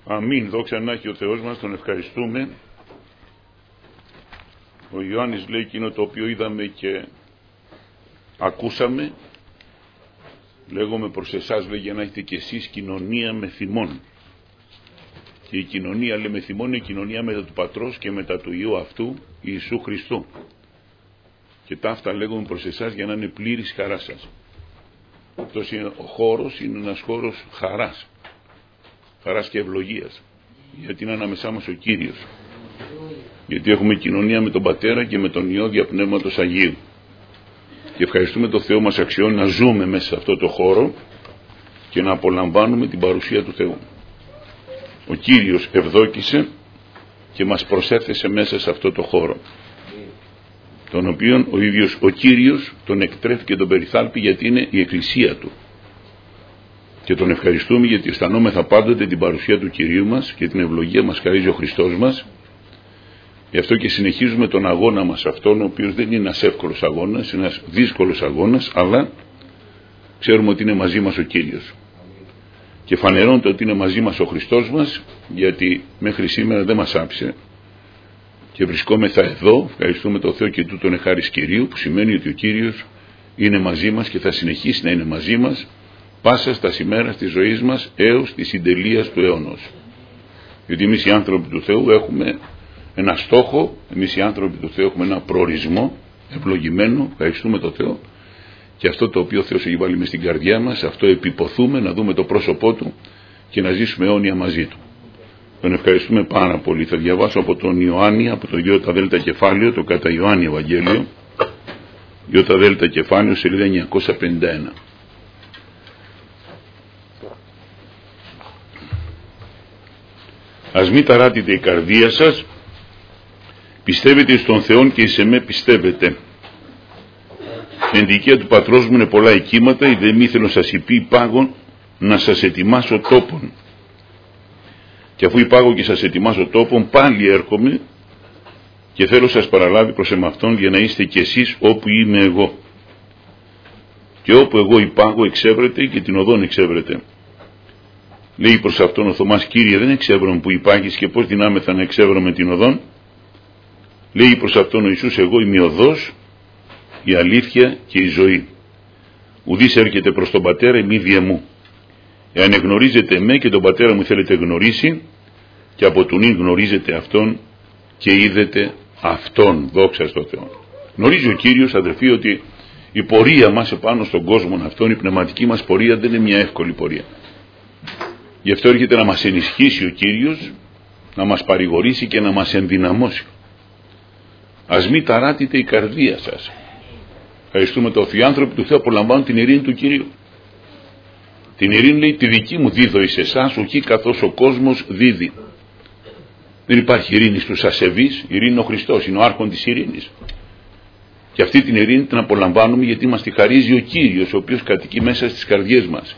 Αμήν, δόξα να έχει ο Θεός μας, τον ευχαριστούμε. Ο Ιωάννης λέει εκείνο το οποίο είδαμε και ακούσαμε. Λέγομαι προς εσάς, λέει, για να έχετε κι εσείς κοινωνία με θυμόν. Και η κοινωνία, λέει, με θυμόν είναι η κοινωνία μετά του Πατρός και μετά του Υιού αυτού, Ιησού Χριστού. Και ταύτα λέγομαι προς εσάς για να είναι πλήρης χαρά σας. Αυτός είναι ο χώρος, είναι ένας χώρος χαράς. Χαράς και ευλογίας. Γιατί είναι ανάμεσά μας ο Κύριος. Γιατί έχουμε κοινωνία με τον Πατέρα και με τον Υιό δια Πνεύματος Αγίου. Και ευχαριστούμε τον Θεό, μας αξιώνει να ζούμε μέσα σε αυτό το χώρο και να απολαμβάνουμε την παρουσία του Θεού. Ο Κύριος ευδόκησε και μας προσέθεσε μέσα σε αυτό το χώρο, τον οποίον ο ίδιος ο Κύριος τον εκτρέφει και τον περιθάλπει, γιατί είναι η Εκκλησία Του. Και τον ευχαριστούμε γιατί αισθανόμεθα πάντοτε την παρουσία του Κυρίου μας και την ευλογία μας χαρίζει ο Χριστός μας. Γι' αυτό και συνεχίζουμε τον αγώνα μας αυτόν, ο οποίος δεν είναι ένας εύκολος αγώνας, είναι ένας δύσκολος αγώνας, αλλά ξέρουμε ότι είναι μαζί μας ο Κύριος. Και φανερώνεται ότι είναι μαζί μας ο Χριστός μας, γιατί μέχρι σήμερα δεν μας άφησε. Και βρισκόμεθα εδώ, ευχαριστούμε τον Θεό και τούτον εχάρις Κυρίου, που σημαίνει ότι ο Κύριος είναι μαζί μας και θα συνεχίσει να είναι μαζί μας πάσα στα ημέρας της ζωής μας έως τη συντελείας του αιώνος. Γιατί εμείς οι άνθρωποι του Θεού έχουμε ένα στόχο, εμείς οι άνθρωποι του Θεού έχουμε ένα προορισμό ευλογημένο, ευχαριστούμε τον Θεό, και αυτό το οποίο ο Θεός έχει βάλει μες στην καρδιά μας, αυτό επιποθούμε, να δούμε το πρόσωπό Του και να ζήσουμε αιώνια μαζί Του. Τον ευχαριστούμε πάρα πολύ. Θα διαβάσω από τον Ιωάννη, από το ΙΔ κεφάλαιο, το κατά Ιωάννη Ευαγγέλιο, ΙΔ κεφάλαιο, σελίδα 951. Ας μη ταράτητε η καρδία σας, πιστεύετε στον Θεόν και εις εμέ πιστεύετε. Στην δικαία του πατρός μου είναι πολλά οικίματα, η δε μη θέλω σας υπεί υπάγον να σας ετοιμάσω τόπον. Και αφού υπάγω και σας ετοιμάσω τόπον, πάλι έρχομαι και θέλω σας παραλάβει προς εμαυτόν, για να είστε κι εσείς όπου είμαι εγώ. Και όπου εγώ υπάγω εξεύρετε και την οδόν εξεύρετε. Λέει προς αυτόν ο Θωμάς, Κύριε, δεν εξεύρω που υπάγεις και πώς δυνάμεθα να εξεύρω με την οδόν. Λέει προς αυτόν ο Ιησούς, εγώ είμαι η οδός, η αλήθεια και η ζωή. Ουδής έρχεται προς τον Πατέρα ημί δια μου. Εάν εγνωρίζετε εμέ και τον Πατέρα μου θέλετε γνωρίσει, και από του νυν γνωρίζετε αυτόν και είδετε αυτόν. Δόξα στο Θεό. Γνωρίζει ο Κύριος, αδελφοί, ότι η πορεία μας επάνω στον κόσμο αυτόν, η πνευματική μας πορεία δεν είναι μια εύκολη πορεία. Γι' αυτό έρχεται να μας ενισχύσει ο Κύριος, να μας παρηγορήσει και να μας ενδυναμώσει. Ας μη ταράτητε η καρδία σας. Ευχαριστούμε το ότι οι άνθρωποι του Θεού απολαμβάνουν την ειρήνη του Κυρίου. Την ειρήνη, λέει, τη δική μου δίδω εις εσάς, ουκεί καθώς ο κόσμος δίδει. Δεν υπάρχει ειρήνη στους ασεβείς, η ειρήνη είναι ο Χριστός, είναι ο άρχον της ειρήνης. Και αυτή την ειρήνη την απολαμβάνουμε γιατί μας τη χαρίζει ο Κύριος, ο οποίος κατοικεί μέσα στις καρδιές μας.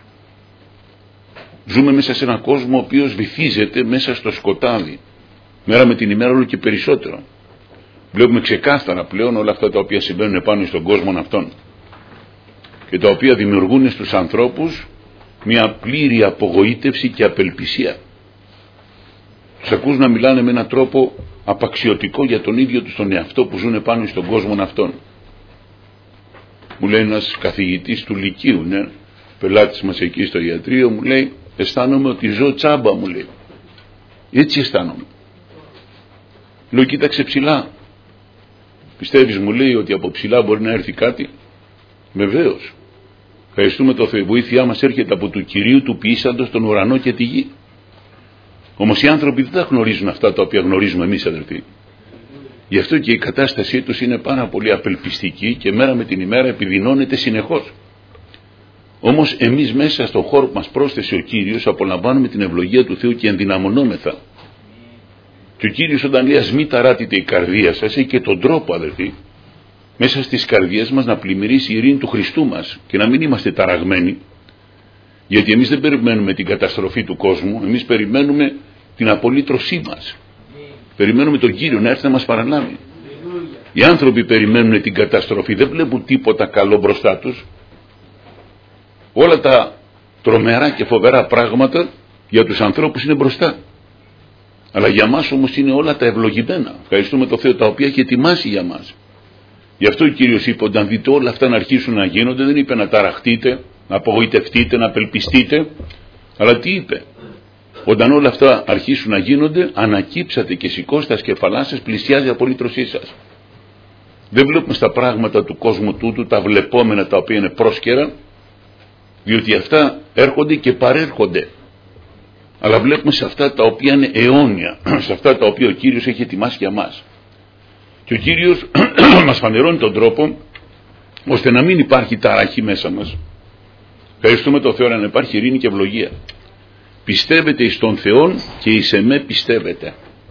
Ζούμε μέσα σε έναν κόσμο ο οποίος βυθίζεται μέσα στο σκοτάδι, μέρα με την ημέρα όλο και περισσότερο. Βλέπουμε ξεκάθαρα πλέον όλα αυτά τα οποία συμβαίνουν πάνω στον κόσμο αυτόν και τα οποία δημιουργούν στους ανθρώπους μια πλήρη απογοήτευση και απελπισία. Τους ακούς να μιλάνε με έναν τρόπο απαξιωτικό για τον ίδιο τους τον εαυτό που ζουν πάνω στον κόσμο αυτόν. Μου λέει ένας καθηγητής του Λυκείου, ναι, πελάτης μας εκεί στο ιατρείο, μου λέει, αισθάνομαι ότι ζω τσάμπα, μου λέει. Έτσι αισθάνομαι. Λέω, κοίταξε ψηλά. Πιστεύεις, μου λέει, ότι από ψηλά μπορεί να έρθει κάτι? Βεβαίως. Ευχαριστούμε το Θεό. Η βοήθειά μας έρχεται από του Κυρίου του ποιήσαντος τον ουρανό και τη γη. Όμως οι άνθρωποι δεν τα γνωρίζουν αυτά τα οποία γνωρίζουμε εμείς, αδελφοί. Γι' αυτό και η κατάστασή τους είναι πάρα πολύ απελπιστική και μέρα με την ημέρα επιδεινώνεται συνεχώς. Όμως εμείς μέσα στον χώρο που μας πρόσθεσε ο Κύριος απολαμβάνουμε την ευλογία του Θεού και ενδυναμωνόμεθα. Και ο Κύριος όταν λέει ας μη ταράτητε η καρδία σας, έχει και τον τρόπο, αδελφοί, μέσα στις καρδιές μας να πλημμυρίσει η ειρήνη του Χριστού μας και να μην είμαστε ταραγμένοι. Γιατί εμείς δεν περιμένουμε την καταστροφή του κόσμου, εμείς περιμένουμε την απολύτρωσή μας. Περιμένουμε τον Κύριο να έρθει να μας παραλάβει. Οι άνθρωποι περιμένουν την καταστροφή, δεν βλέπουν τίποτα καλό μπροστά τους. Όλα τα τρομερά και φοβερά πράγματα Για τους ανθρώπους είναι μπροστά. Αλλά για μας όμως είναι όλα τα ευλογημένα. Ευχαριστούμε τον Θεό, τα οποία έχει ετοιμάσει για μας. Γι' αυτό ο Κύριος είπε, όταν δείτε όλα αυτά να αρχίσουν να γίνονται, δεν είπε να ταραχτείτε, να απογοητευτείτε, να απελπιστείτε, αλλά τι είπε? Όταν όλα αυτά αρχίσουν να γίνονται, ανακύψατε και σηκώστε τα σκεφαλά σας, πλησιάζει η απολύτρωσή σας. Δεν βλέπουμε στα πράγματα του κόσμου τούτου τα βλεπόμενα, τα οποία είναι πρόσκαιρα, διότι αυτά έρχονται και παρέρχονται. Αλλά βλέπουμε σε αυτά τα οποία είναι αιώνια, σε αυτά τα οποία ο Κύριος έχει ετοιμάσει για μας. Και ο Κύριος μας φανερώνει τον τρόπο ώστε να μην υπάρχει ταράχη μέσα μας. Ευχαριστούμε τον Θεό, να υπάρχει ειρήνη και ευλογία. Πιστεύετε εις τον Θεόν και εις εμέ πιστεύετε.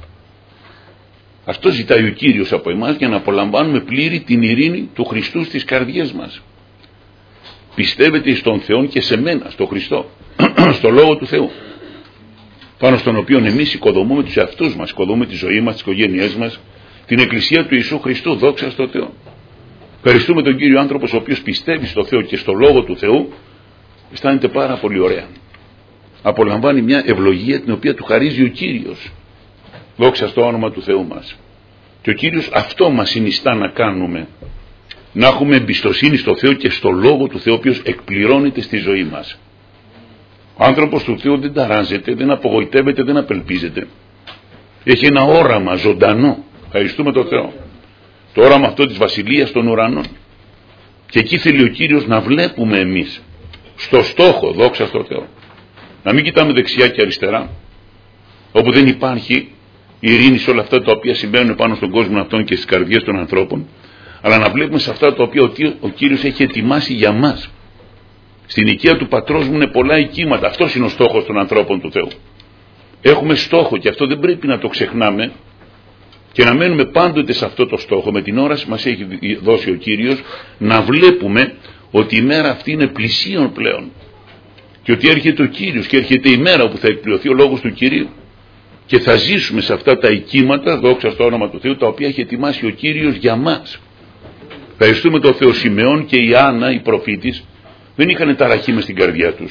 Αυτό ζητάει ο Κύριος από εμάς, για να απολαμβάνουμε πλήρη την ειρήνη του Χριστού στις καρδιές μας. Πιστεύετε εις τον Θεόν και σε μένα, στο Χριστό, στο Λόγο του Θεού, πάνω στον οποίο εμείς οικοδομούμε τους εαυτούς μας, οικοδομούμε τη ζωή μας, τις οικογένειές μας, την Εκκλησία του Ιησού Χριστού. Δόξα στο Θεό. Ευχαριστούμε τον Κύριο. Άνθρωπος ο οποίος πιστεύει στο Θεό και στο Λόγο του Θεού, αισθάνεται πάρα πολύ ωραία. Απολαμβάνει μια ευλογία την οποία του χαρίζει ο Κύριος. Δόξα στο όνομα του Θεού μας. Και ο Κύριος αυτό μας συνιστά να κάνουμε. Να έχουμε εμπιστοσύνη στο Θεό και στο Λόγο του Θεού, ο οποίος εκπληρώνεται στη ζωή μας. Ο άνθρωπος του Θεού δεν ταράζεται, δεν απογοητεύεται, δεν απελπίζεται. Έχει ένα όραμα ζωντανό. Ευχαριστούμε τον Θεό. Το όραμα αυτό της Βασιλείας των Ουρανών. Και εκεί θέλει ο Κύριος να βλέπουμε εμείς στο στόχο, δόξα στο Θεό. Να μην κοιτάμε δεξιά και αριστερά, όπου δεν υπάρχει ειρήνη σε όλα αυτά τα οποία συμβαίνουν πάνω στον κόσμο αυτόν και στις καρδιές των ανθρώπων, αλλά να βλέπουμε σε αυτά τα οποία ο Κύριος έχει ετοιμάσει για μας. Στην οικία του πατρός μου είναι πολλά οικίματα. Αυτός είναι ο στόχος των ανθρώπων του Θεού. Έχουμε στόχο και αυτό δεν πρέπει να το ξεχνάμε και να μένουμε πάντοτε σε αυτό το στόχο. Με την όραση μας έχει δώσει ο Κύριος να βλέπουμε ότι η μέρα αυτή είναι πλησίον πλέον και ότι έρχεται ο Κύριος και έρχεται η μέρα όπου θα εκπληρωθεί ο λόγος του Κυρίου και θα ζήσουμε σε αυτά τα οικίματα, δόξα στο όνομα του Θεού, τα οποία έχει ετοιμάσει ο Κύριος για μας. Ευχαριστούμε τον Θεό. Σιμεών και η Άννα, η προφήτης, δεν είχαν ταραχή μες στην καρδιά τους.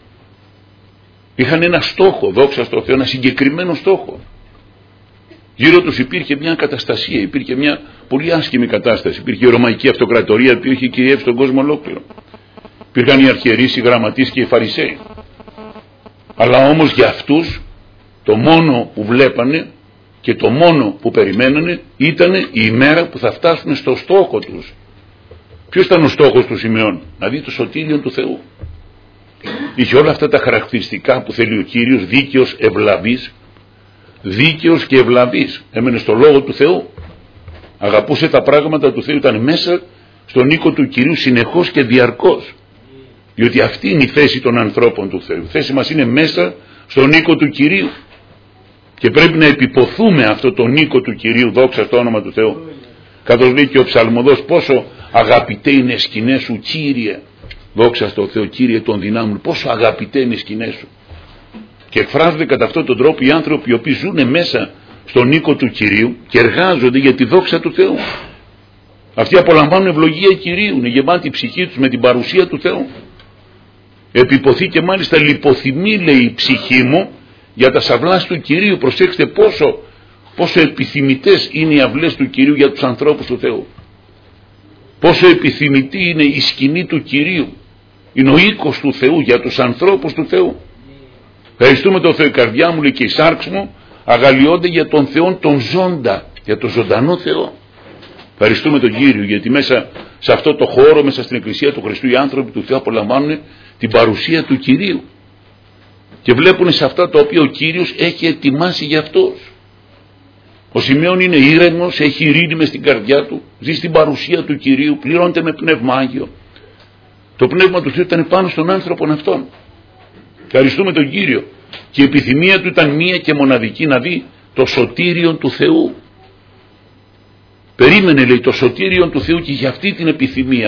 Είχαν ένα στόχο, δόξα στο Θεό, ένα συγκεκριμένο στόχο. Γύρω τους υπήρχε μια καταστασία, υπήρχε μια πολύ άσχημη κατάσταση. Υπήρχε η Ρωμαϊκή Αυτοκρατορία που είχε κυριεύσει τον κόσμο ολόκληρο. Υπήρχαν οι αρχιερείς, οι γραμματείς και οι Φαρισαίοι. Αλλά όμως για αυτούς το μόνο που βλέπανε και το μόνο που περιμένανε ήταν η ημέρα που θα φτάσουν στο στόχο τους. Ποιος ήταν ο στόχος του Σιμεών? Να δει το σωτήριον του Θεού. Είχε όλα αυτά τα χαρακτηριστικά που θέλει ο Κύριος, δίκαιος, ευλαβής. Δίκαιος και ευλαβής. Έμενε στο Λόγο του Θεού. Αγαπούσε τα πράγματα του Θεού. Ήταν μέσα στον οίκο του Κυρίου συνεχώς και διαρκώς. Διότι αυτή είναι η θέση των ανθρώπων του Θεού. Η θέση μας είναι μέσα στον οίκο του Κυρίου. Και πρέπει να επιποθούμε αυτό τον οίκο του Κυρίου, δόξα στο όνομα του Θεού. Καθώς λέει και ο ψαλμοδός, πόσο αγαπητέ είναι οι σκηνές σου, Κύριε. Δόξα στο Θεό, Κύριε των δυνάμων, πόσο αγαπητέ είναι οι σκηνές σου. Και εκφράζονται κατά αυτόν τον τρόπο οι άνθρωποι οι οποίοι ζουν μέσα στον οίκο του Κυρίου και εργάζονται για τη δόξα του Θεού. Αυτοί απολαμβάνουν ευλογία Κυρίου, είναι γεμάτη η ψυχή τους με την παρουσία του Θεού. Επιποθεί και μάλιστα λιποθυμεί, λέει, η ψυχή μου για τα σαυλάς του Κυρίου. Προσέξτε πόσο επιθυμητές είναι οι αυλές του Κυρίου για τους ανθρώπους του Θεού. Πόσο επιθυμητή είναι η σκηνή του Κυρίου. Είναι ο οίκος του Θεού για τους ανθρώπους του Θεού. Ευχαριστούμε τον Θεό. Η καρδιά μου, λέει, και η σάρξ μου αγαλιώνται για τον Θεό τον ζώντα, για τον ζωντανό Θεό. Ευχαριστούμε τον Κύριο, γιατί μέσα σε αυτό το χώρο, μέσα στην Εκκλησία του Χριστού, οι άνθρωποι του Θεού απολαμβάνουν την παρουσία του Κυρίου και βλέπουν σε αυτά τα οποία ο Κύριος έχει ετοιμάσει για αυτούς. Ο Σιμεών είναι ήρεμος, έχει ειρήνη μες στην καρδιά του, ζει στην παρουσία του Κυρίου, πληρώνεται με Πνεύμα Άγιο. Το Πνεύμα του Θεού ήταν πάνω στον άνθρωπον αυτόν. Ευχαριστούμε τον Κύριο. Και η επιθυμία του ήταν μία και μοναδική, να δει το σωτήριον του Θεού. Περίμενε, λέει, το σωτήριον του Θεού και είχε αυτή την επιθυμία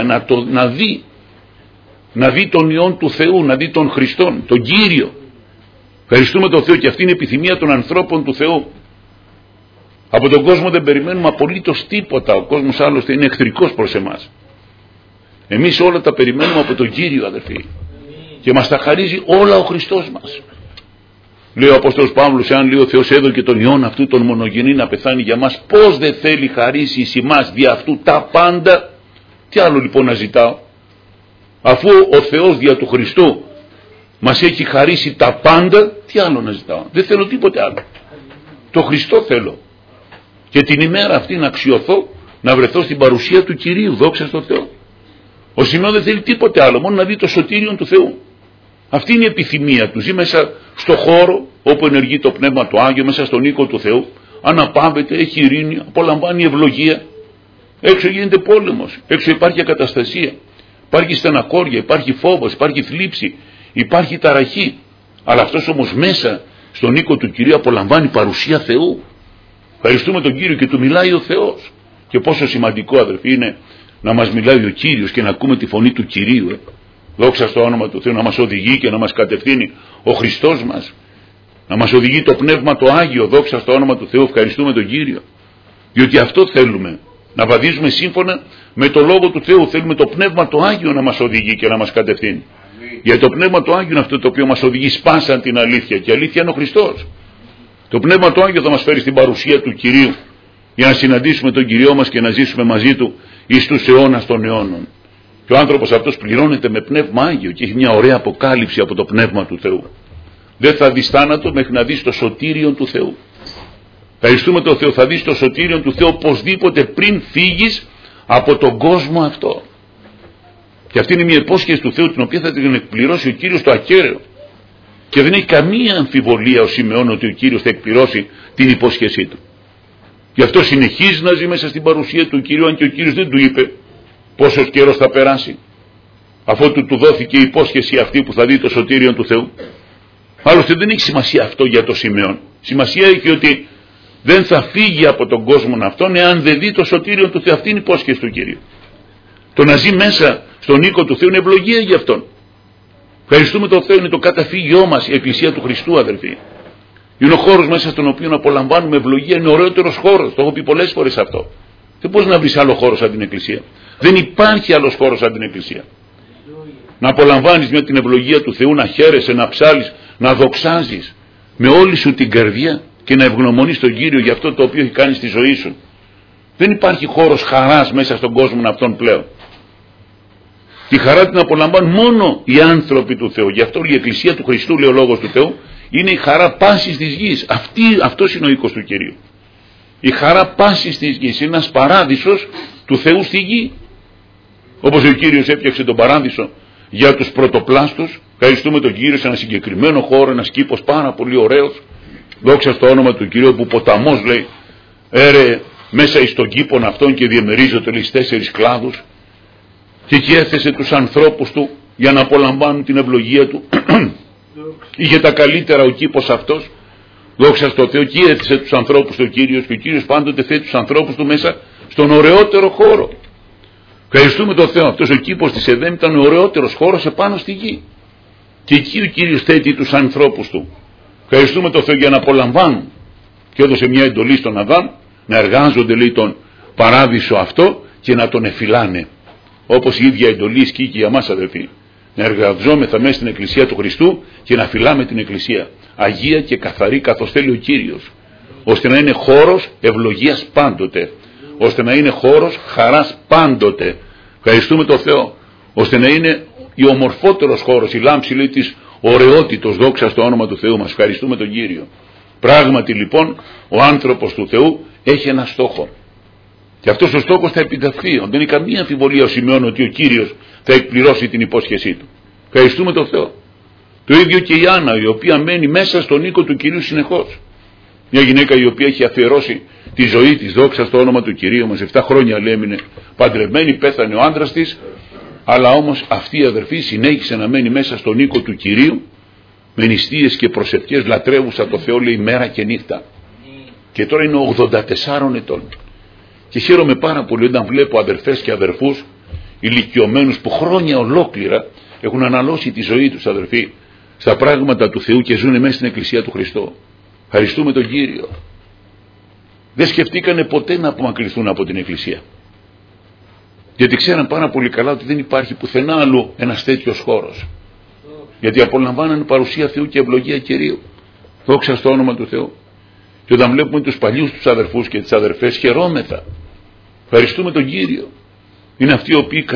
να δει τον Υιόν του Θεού, να δει τον Χριστόν, τον Κύριο. Ευχαριστούμε τον Θεό, και αυτή είναι η επιθυμία των ανθρώπων του Θεού. Από τον κόσμο δεν περιμένουμε απολύτως τίποτα. Ο κόσμος άλλωστε είναι εχθρικός προς εμάς. Εμείς όλα τα περιμένουμε από τον Κύριο, αδερφοί. Και μας τα χαρίζει όλα ο Χριστός μας. Λέει ο Απόστολος Παύλος, εάν λέει ο Θεός έδωκε τον Υιόν αυτού τον μονογενή να πεθάνει για μας, πώς δεν θέλει χαρίσει εις εμάς δια αυτού τα πάντα? Τι άλλο λοιπόν να ζητάω, αφού ο Θεός δια του Χριστού μας έχει χαρίσει τα πάντα? Τι άλλο να ζητάω? Δεν θέλω τίποτε άλλο. Το Χριστό θέλω. Και την ημέρα αυτή να αξιωθώ, να βρεθώ στην παρουσία του Κυρίου. Δόξα στον Θεό. Ο Σιμεών δεν θέλει τίποτε άλλο, μόνο να δει το σωτήριον του Θεού. Αυτή είναι η επιθυμία του. Ζει μέσα στο χώρο όπου ενεργεί το Πνεύμα του Άγιο, μέσα στον οίκο του Θεού. Αναπαύεται, έχει ειρήνη, απολαμβάνει ευλογία. Έξω γίνεται πόλεμος, έξω υπάρχει ακαταστασία, υπάρχει στενακόρια, υπάρχει φόβος, υπάρχει θλίψη, υπάρχει ταραχή. Αλλά αυτός όμως μέσα στον οίκο του Κυρίου απολαμβάνει παρουσία Θεού. Ευχαριστούμε τον Κύριο και του μιλάει ο Θεός. Και πόσο σημαντικό, αδερφοί, είναι να μας μιλάει ο Κύριος και να ακούμε τη φωνή του Κυρίου. Δόξα στο όνομα του Θεού, να μας οδηγεί και να μας κατευθύνει ο Χριστός μας. Να μας οδηγεί το Πνεύμα το Άγιο. Δόξα στο όνομα του Θεού. Ευχαριστούμε τον Κύριο. Διότι αυτό θέλουμε. Να βαδίζουμε σύμφωνα με το Λόγο του Θεού. Θέλουμε το Πνεύμα το Άγιο να μας οδηγεί και να μας κατευθύνει. Γιατί το Πνεύμα το Άγιο είναι αυτό το οποίο μας οδηγεί σπάσαν την αλήθεια. Και η αλήθεια είναι ο Χριστός. Το Πνεύμα το Άγιο θα μας φέρει στην παρουσία του Κυρίου για να συναντήσουμε τον Κυριό μας και να ζήσουμε μαζί Του εις τους αιώνας των αιώνων. Και ο άνθρωπος αυτός πληρώνεται με Πνεύμα Άγιο και έχει μια ωραία αποκάλυψη από το Πνεύμα του Θεού. Δεν θα δεις θάνατο μέχρι να δεις το σωτήριον του Θεού. Ευχαριστούμε τον Θεό, θα δεις το σωτήριον του Θεού οπωσδήποτε πριν φύγεις από τον κόσμο αυτό. Και αυτή είναι μια υπόσχεση του Θεού την οποία θα την εκπληρώσει ο Κύριος το ακέραιο. Και δεν έχει καμία αμφιβολία ο Σιμεών ότι ο Κύριος θα εκπληρώσει την υπόσχεσή του. Γι' αυτό συνεχίζει να ζει μέσα στην παρουσία του Κυρίου, αν και ο Κύριος δεν του είπε πόσος καιρός θα περάσει, αφού του δόθηκε η υπόσχεση αυτή που θα δει το σωτήριον του Θεού. Άλλωστε δεν έχει σημασία αυτό για το Σιμεών. Σημασία έχει ότι δεν θα φύγει από τον κόσμο αυτόν εάν δεν δει το σωτήριον του Θεού. Αυτή είναι η υπόσχεση του Κυρίου. Το να ζει μέσα στον οίκο του Θεού είναι ευλογία για αυτόν. Ευχαριστούμε τον Θεό, είναι το καταφύγιό μας η Εκκλησία του Χριστού, αδελφοί. Είναι ο χώρος μέσα στον οποίο απολαμβάνουμε ευλογία, είναι ο ωραιότερος χώρος. Το έχω πει πολλές φορές αυτό. Δεν μπορείς να βρεις άλλο χώρο σαν την Εκκλησία. Δεν υπάρχει άλλος χώρος σαν την Εκκλησία. Να απολαμβάνεις με την ευλογία του Θεού, να χαίρεσαι, να ψάλεις, να δοξάζεις με όλη σου την καρδιά και να ευγνωμονείς τον Κύριο για αυτό το οποίο έχει κάνει στη ζωή σου. Δεν υπάρχει χώρος χαράς μέσα στον κόσμο αυτόν πλέον. Τη χαρά την απολαμβάνουν μόνο οι άνθρωποι του Θεού. Γι' αυτό η Εκκλησία του Χριστού, λέει ο Λόγος του Θεού, είναι η χαρά πάσης της γης. Αυτός είναι ο οίκος του Κυρίου. Η χαρά πάσης της γης είναι ένας παράδεισος του Θεού στη γη. Όπως ο Κύριος έφτιαξε τον παράδεισο για τους πρωτοπλάστους, ευχαριστούμε τον Κύριο σε ένα συγκεκριμένο χώρο, ένας κήπος πάρα πολύ ωραίος. Δόξα στο όνομα του Κυρίου, που ποταμός, λέει, έρε μέσα εις τον κήπον αυτόν και διεμερίζονται, λέει, 4 κλάδους. Και εκεί έθεσε τους ανθρώπους του για να απολαμβάνουν την ευλογία του. Είχε τα καλύτερα ο κήπος αυτός. Δόξα στο Θεό, και έθεσε τους ανθρώπους του ο Κύριος, και ο Κύριος πάντοτε θέτει τους ανθρώπους του μέσα στον ωραιότερο χώρο. Ευχαριστούμε τον Θεό. Αυτός ο κήπος της Εδέμ ήταν ο ωραιότερος χώρος επάνω στη γη. Και εκεί ο Κύριος θέτει τους ανθρώπους του. Ευχαριστούμε τον Θεό για να απολαμβάνουν. Και έδωσε μια εντολή στον Αδάμ να εργάζονται, λέει, τον παράδεισο αυτό και να τον εφυλάνε. Όπως η ίδια εντολή ισχύει και για μας, αδελφοί. Να εργαζόμεθα μέσα στην Εκκλησία του Χριστού και να φυλάμε την Εκκλησία αγία και καθαρή καθώς θέλει ο Κύριος, ώστε να είναι χώρος ευλογίας πάντοτε, ώστε να είναι χώρος χαράς πάντοτε. Ευχαριστούμε τον Θεό, ώστε να είναι ο ομορφότερος χώρος, η λάμψη, λέει, της ωραιότητος. Δόξα στο όνομα του Θεού μας. Ευχαριστούμε τον Κύριο. Πράγματι λοιπόν ο άνθρωπος του Θεού έχει ένα στόχο. Και αυτός ο στόχος θα επιτευχθεί. Δεν είναι καμία αμφιβολία ο Σιμεών ότι ο Κύριος θα εκπληρώσει την υπόσχεσή του. Ευχαριστούμε τον Θεό. Το ίδιο και η Άννα, η οποία μένει μέσα στον οίκο του Κυρίου συνεχώς. Μια γυναίκα η οποία έχει αφιερώσει τη ζωή της, δόξα στο όνομα του Κυρίου μας. 7 χρόνια, λέει, έμεινε παντρεμένη, πέθανε ο άντρας της. Αλλά όμως αυτή η αδερφή συνέχισε να μένει μέσα στον οίκο του Κυρίου με νηστείες και προσευχές, λατρεύουσα το Θεό, λέει, μέρα και νύχτα. Και τώρα είναι 84 ετών. Και χαίρομαι πάρα πολύ όταν βλέπω αδερφές και αδερφούς ηλικιωμένους που χρόνια ολόκληρα έχουν αναλώσει τη ζωή τους, αδερφοί, στα πράγματα του Θεού και ζουν μέσα στην Εκκλησία του Χριστού. Ευχαριστούμε τον Κύριο. Δεν σκεφτήκανε ποτέ να απομακρυνθούν από την Εκκλησία. Γιατί ξέραν πάρα πολύ καλά ότι δεν υπάρχει πουθενά αλλού ένας τέτοιος χώρος. Γιατί απολαμβάνανε παρουσία Θεού και ευλογία Κυρίου. Δόξα στο όνομα του Θεού. Και όταν βλέπουμε τους παλιούς τους αδερφούς και τις αδερφές, χαιρόμεθα. Ευχαριστούμε τον Κύριο. Είναι αυτοί οι οποίοι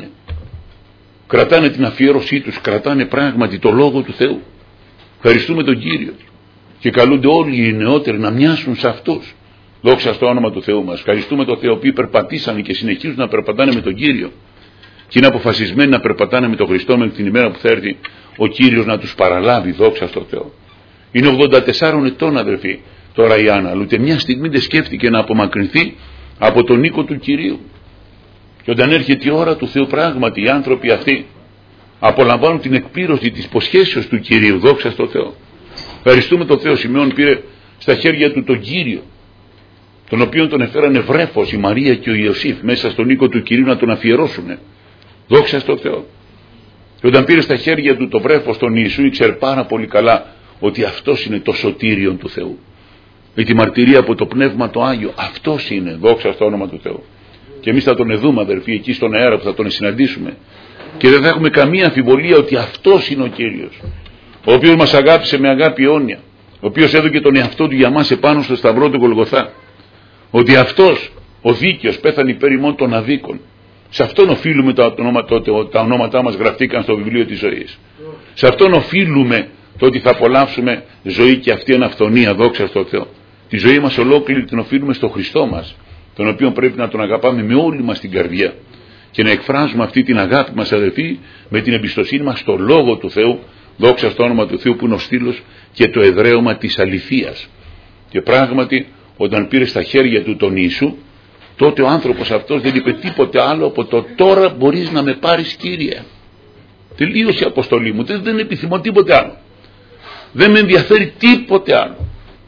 κρατάνε την αφιέρωσή τους, κρατάνε πράγματι το Λόγο του Θεού. Ευχαριστούμε τον Κύριο. Και καλούνται όλοι οι νεότεροι να μοιάσουν σε αυτούς. Δόξα στο όνομα του Θεού μας. Ευχαριστούμε τον Θεό, οποίοι περπατήσανε και συνεχίζουν να περπατάνε με τον Κύριο. Και είναι αποφασισμένοι να περπατάνε με τον Χριστό μέχρι την ημέρα που θα έρθει ο Κύριος να τους παραλάβει. Δόξα στο Θεό. Είναι 84 ετών, αδερφοί, τώρα η Άννα, αλλά ούτε μια στιγμή δεν σκέφτηκε να απομακρυνθεί από τον οίκο του Κυρίου. Και όταν έρχεται η ώρα του Θεού, πράγματι οι άνθρωποι αυτοί απολαμβάνουν την εκπλήρωση της υποσχέσεως του Κυρίου. Δόξα στο Θεό. Ευχαριστούμε τον Θεό. Σημειών πήρε στα χέρια του τον Κύριο, τον οποίον τον εφέρανε βρέφος η Μαρία και ο Ιωσήφ μέσα στον οίκο του Κυρίου να τον αφιερώσουνε. Δόξα στο Θεό. Και όταν πήρε στα χέρια του το βρέφος τον Ιησού, ήξερε πάρα πολύ καλά ότι αυτός είναι το σωτήριον του Θεού. Με τη μαρτυρία από το Πνεύμα το Άγιο, αυτός είναι. Δόξα στο όνομα του Θεού. Και εμείς θα τον εδούμε, αδερφοί, εκεί στον αέρα που θα τον συναντήσουμε. Και δεν θα έχουμε καμία αμφιβολία ότι αυτός είναι ο Κύριος, ο οποίος μας αγάπησε με αγάπη αιώνια, ο οποίος έδωκε τον εαυτό του για μας επάνω στο σταυρό του Γολγοθά. Ότι αυτός ο δίκαιος πέθανε υπέρ ημών των αδίκων. Σε αυτόν οφείλουμε τα ονόματά μας γραφτήκαν στο βιβλίο της ζωής. Σε αυτόν οφείλουμε το ότι θα απολαύσουμε ζωή και αυτή αναφθονία. Δόξα στο Θεό. Τη ζωή μας ολόκληρη την οφείλουμε στο Χριστό μας, τον οποίο πρέπει να τον αγαπάμε με όλη μας την καρδιά και να εκφράζουμε αυτή την αγάπη μας, αδερφοί, με την εμπιστοσύνη μας στο Λόγο του Θεού. Δόξα στο όνομα του Θεού, που είναι ο στήλος και το εδραίωμα της αληθείας. Και πράγματι όταν πήρε στα χέρια του τον Ιησού, τότε ο άνθρωπος αυτός δεν είπε τίποτε άλλο από το «τώρα μπορείς να με πάρεις, Κύριε». Τελείωσε η αποστολή μου, δεν επιθυμώ τίποτε άλλο. Δεν με ενδιαφέρει τίποτε άλλο.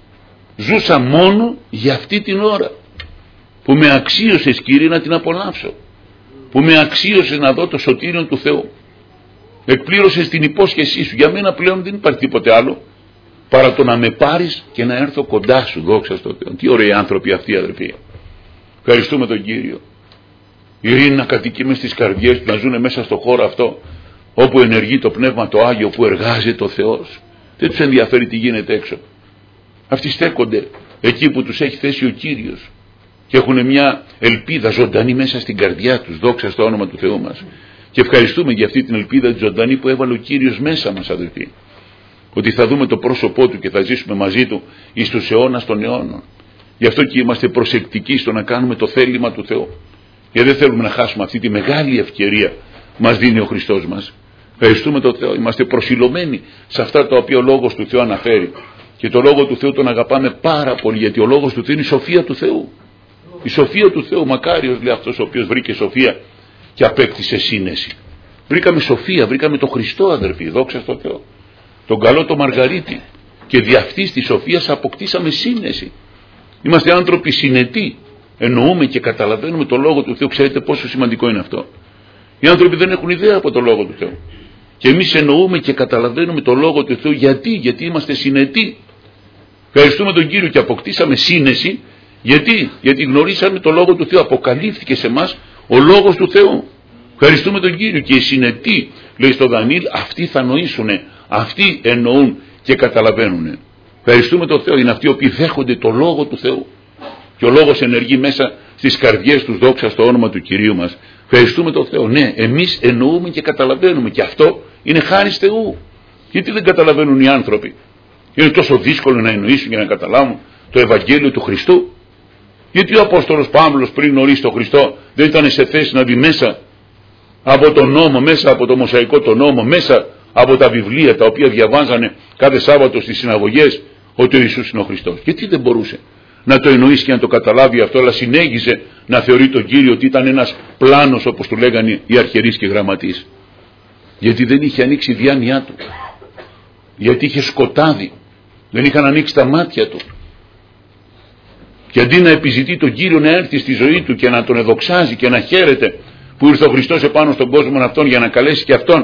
Ζούσα μόνο για αυτή την ώρα που με αξίωσες, Κύριε, να την απολαύσω, που με αξίωσες να δω το σωτήριον του Θεού. Εκπλήρωσες την υπόσχεσή σου. Για μένα πλέον δεν υπάρχει τίποτε άλλο παρά το να με πάρεις και να έρθω κοντά σου. Δόξα στο Θεό. Τι ωραίοι άνθρωποι αυτοί, αδερφοί. Ευχαριστούμε τον Κύριο. Η ειρήνη να κατοικεί μες στις καρδιές του, να ζουν μέσα στο χώρο αυτό όπου ενεργεί το Πνεύμα το Άγιο, όπου εργάζεται ο Θεός. Δεν τους ενδιαφέρει τι γίνεται έξω. Αυτοί στέκονται εκεί που τους έχει θέσει ο Κύριος και έχουν μια ελπίδα ζωντανή μέσα στην καρδιά τους. Δόξα στο όνομα του Θεού μας. Και ευχαριστούμε για αυτή την ελπίδα τη ζωντανή που έβαλε ο Κύριος μέσα μας, αδελφοί. Ότι θα δούμε το πρόσωπό του και θα ζήσουμε μαζί του εις τους αιώνας των αιώνων. Γι' αυτό και είμαστε προσεκτικοί στο να κάνουμε το θέλημα του Θεού. Γιατί δεν θέλουμε να χάσουμε αυτή τη μεγάλη ευκαιρία που μας δίνει ο Χριστός μας. Ευχαριστούμε τον Θεό. Είμαστε προσιλωμένοι σε αυτά τα οποία ο Λόγος του Θεού αναφέρει. Και το Λόγο του Θεού τον αγαπάμε πάρα πολύ, γιατί ο Λόγος του Θεού είναι η σοφία του Θεού. Η σοφία του Θεού. Μακάριος, λέει αυτός ο οποίος βρήκε σοφία και απέκτησε σύνεση. Βρήκαμε σοφία, βρήκαμε τον Χριστό, αδερφοί. Δόξα στο Θεό. Τον καλό το Μαργαρίτη. Και δι' αυτής της σοφίας αποκτήσαμε σύνεση. Είμαστε άνθρωποι συνετοί. Εννοούμε και καταλαβαίνουμε το Λόγο του Θεού. Ξέρετε πόσο σημαντικό είναι αυτό. Οι άνθρωποι δεν έχουν ιδέα από το Λόγο του Θεού. Και εμείς εννοούμε και καταλαβαίνουμε το Λόγο του Θεού. Γιατί είμαστε συνετοί. Ευχαριστούμε τον Κύριο και αποκτήσαμε σύνεση. Γιατί γνωρίσαμε το Λόγο του Θεού. Αποκαλύφθηκε σε μας ο Λόγος του Θεού. Ευχαριστούμε τον Κύριο. Και οι συνετοί, λέει στο Δανίλ, αυτοί θα νοήσουνε. Αυτοί εννοούν και καταλαβαίνουν. Ευχαριστούμε τον Θεό. Είναι αυτοί οι οποίοι δέχονται το Λόγο του Θεού. Και ο Λόγος ενεργεί μέσα στις καρδιές τους. Δόξα στο όνομα του Κυρίου μας. Ευχαριστούμε τον Θεό. Ναι, εμείς εννοούμε και καταλαβαίνουμε. Και αυτό είναι χάρις Θεού. Γιατί δεν καταλαβαίνουν οι άνθρωποι. Είναι τόσο δύσκολο να εννοήσουν και να καταλάβουν το Ευαγγέλιο του Χριστού. Γιατί ο Απόστολος Παύλος πριν γνωρίσει τον Χριστό δεν ήταν σε θέση να δει μέσα από τον νόμο, μέσα από το Μωσαϊκό τον νόμο, μέσα από τα βιβλία τα οποία διαβάζανε κάθε Σάββατο στις συναγωγές, ότι ο Ιησούς είναι ο Χριστός. Γιατί δεν μπορούσε να το εννοήσει και να το καταλάβει αυτό, αλλά συνέχιζε να θεωρεί τον Κύριο ότι ήταν ένας πλάνος, όπως του λέγανε οι αρχιερείς και γραμματείς. Γιατί δεν είχε ανοίξει η διάνοιά του. Γιατί είχε σκοτάδι. Δεν είχαν ανοίξει τα μάτια του. Και αντί να επιζητεί τον Κύριο να έρθει στη ζωή του και να τον εδοξάζει και να χαίρεται που ήρθε ο Χριστός επάνω στον κόσμο αυτόν για να καλέσει και αυτόν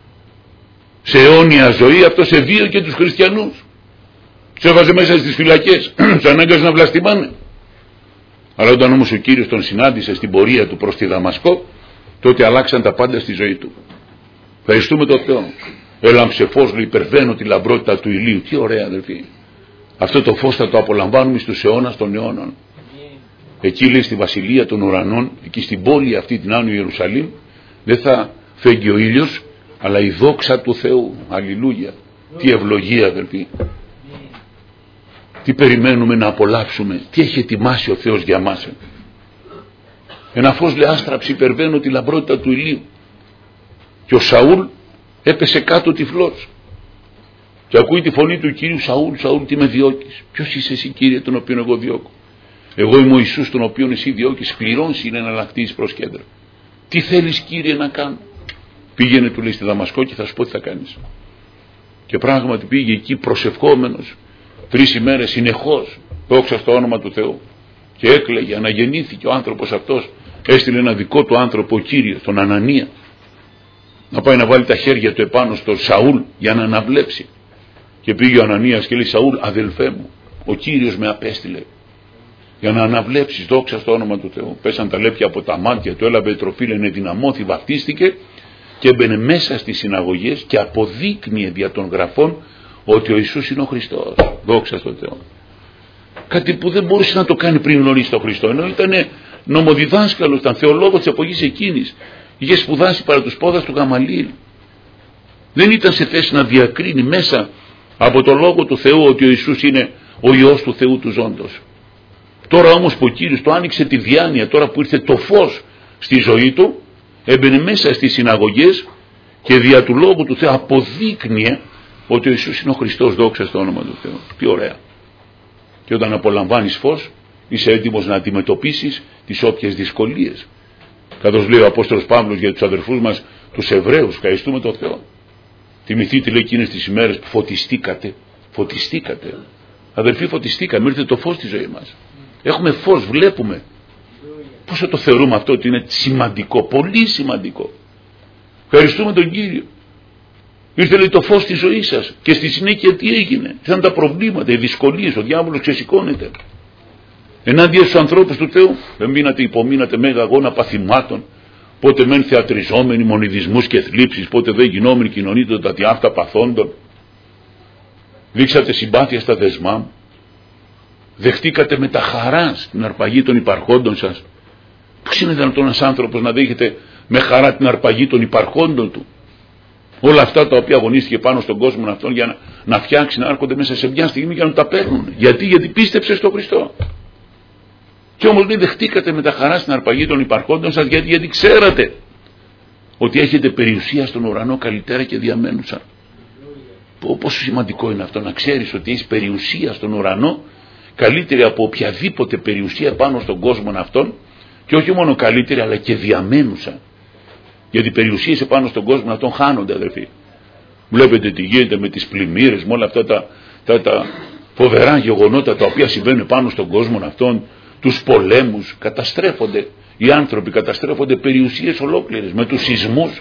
σε αιώνια ζωή, αυτός εβίωσε και τους χριστιανούς. Τους έβαζε μέσα στις φυλακές, τους ανάγκαζε να βλαστημάνε. Αλλά όταν όμως ο Κύριος τον συνάντησε στην πορεία του προς τη Δαμασκό, τότε αλλάξαν τα πάντα στη ζωή του. Ευχαριστούμε τον Θεό. Έλαμψε φως, υπερβαίνω τη λαμπρότητα του ηλίου. Τι ωραία, αδελφοί. Αυτό το φως θα το απολαμβάνουμε στους αιώνας των αιώνων. Εκεί λέει στη βασιλεία των ουρανών, εκεί στην πόλη αυτή την Άνω Ιερουσαλήμ, δεν θα φέγγει ο ήλιος, αλλά η δόξα του Θεού. Αλληλούια. Τι ευλογία, αδελφοί. Τι περιμένουμε να απολαύσουμε, τι έχει ετοιμάσει ο Θεός για μας. Ένα φως, λέει, άστραψη υπερβαίνω τη λαμπρότητα του ηλίου. Και ο Σαούλ έπεσε κάτω τυφλός. Και ακούει τη φωνή του Κύριου: Σαούλ, Σαούλ, τι με διώκεις? Ποιος είσαι εσύ, Κύριε, τον οποίο εγώ διώκω? Εγώ είμαι ο Ιησούς, τον οποίο εσύ διώκεις. Σκληρός είναι εναλλακτής προς κέντρα. Τι θέλεις, Κύριε, να κάνω? Πήγαινε, του λέει, στη Δαμασκό και θα σου πω τι θα κάνεις. Και πράγματι πήγε εκεί προσευχόμενος 3 ημέρες συνεχώς, δόξα στο όνομα του Θεού, και έκλαιγε. Αναγεννήθηκε ο άνθρωπος αυτός. Έστειλε ένα δικό του άνθρωπο, ο Κύριος, τον Ανανία, να πάει να βάλει τα χέρια του επάνω στον Σαούλ για να αναβλέψει. Και πήγε ο Ανανίας και λέει: Σαούλ, αδελφέ μου, ο Κύριος με απέστειλε για να αναβλέψεις, δόξα στο όνομα του Θεού. Πέσαν τα λέπια από τα μάτια του, έλαβε τροφή, λένε, δυναμώθη, βαπτίστηκε και έμπαινε μέσα στις συναγωγές και αποδείκνυε δια των γραφών ότι ο Ιησούς είναι ο Χριστός. Δόξα στον Θεό. Κάτι που δεν μπορούσε να το κάνει πριν γνωρίσει τον Χριστό, ενώ ήταν νομοδιδάσκαλος, ήταν θεολόγος της εποχής εκείνης. Είχε σπουδάσει παρά τους πόδας του Γαμαλίελ. Δεν ήταν σε θέση να διακρίνει μέσα από το λόγο του Θεού ότι ο Ιησούς είναι ο Υιός του Θεού του ζώντος. Τώρα όμως που ο Κύριος το άνοιξε τη διάνοια, τώρα που ήρθε το φως στη ζωή του, έμπαινε μέσα στις συναγωγές και δια του λόγου του Θεού αποδείκνυε ότι ο Ιησούς είναι ο Χριστός, δόξα στο όνομα του Θεού. Τι ωραία. Και όταν απολαμβάνεις φως, είσαι έτοιμος να αντιμετωπίσεις τις όποιες δυσκολίες. Καθώς λέει ο Απόστολος Παύλος για τους αδερφούς μας, τους Εβραίους, ευχαριστούμε τον Θεό. Θυμηθείτε, λέει, εκείνες τις ημέρες που φωτιστήκατε. Φωτιστήκατε. Αδερφοί, φωτιστήκαμε, ήρθε το φως στη ζωή μας. Έχουμε φως, βλέπουμε. Πόσο το θεωρούμε αυτό ότι είναι σημαντικό, πολύ σημαντικό. Ευχαριστούμε τον Κύριο. Ήρθε, λέει, το φως στη ζωή σας και στη συνέχεια τι έγινε? Ήρθαν τα προβλήματα, οι δυσκολίες, ο διάβολος ξεσηκώνεται. Ενάντια στους ανθρώπους του Θεού δεν μείνατε, υπομείνατε μέγα αγώνα παθημάτων, πότε μεν θεατριζόμενοι μονιδισμούς και θλίψεις, πότε δεν γινόμενοι κοινωνία των τατιάφτα παθόντων. Δείξατε συμπάθεια στα δεσμά μου. Δεχτήκατε με τα χαρά την αρπαγή των υπαρχόντων σας. Πώς είναι δυνατόν ένας άνθρωπος να δέχεται με χαρά την αρπαγή των υπαρχόντων του? Όλα αυτά τα οποία αγωνίστηκε πάνω στον κόσμο αυτόν για να φτιάξει, να έρχονται μέσα σε μια στιγμή για να τα παίρνουν. Γιατί πίστεψε στον Χριστό. Και όμως δεν δεχτήκατε με τα χαρά στην αρπαγή των υπαρχόντων σας, γιατί ξέρατε ότι έχετε περιουσία στον ουρανό καλύτερα και διαμένουσα. Πόσο σημαντικό είναι αυτό, να ξέρεις ότι έχεις περιουσία στον ουρανό καλύτερη από οποιαδήποτε περιουσία πάνω στον κόσμο αυτόν, και όχι μόνο καλύτερη αλλά και διαμένουσα. Γιατί οι περιουσίες επάνω στον κόσμο αυτόν χάνονται, αδερφοί. Βλέπετε τι γίνεται με τις πλημμύρες, με όλα αυτά τα φοβερά γεγονότα τα οποία συμβαίνουν πάνω στον κόσμο αυτόν, τους πολέμους, καταστρέφονται οι άνθρωποι, καταστρέφονται περιουσίες ολόκληρες με τους σεισμούς.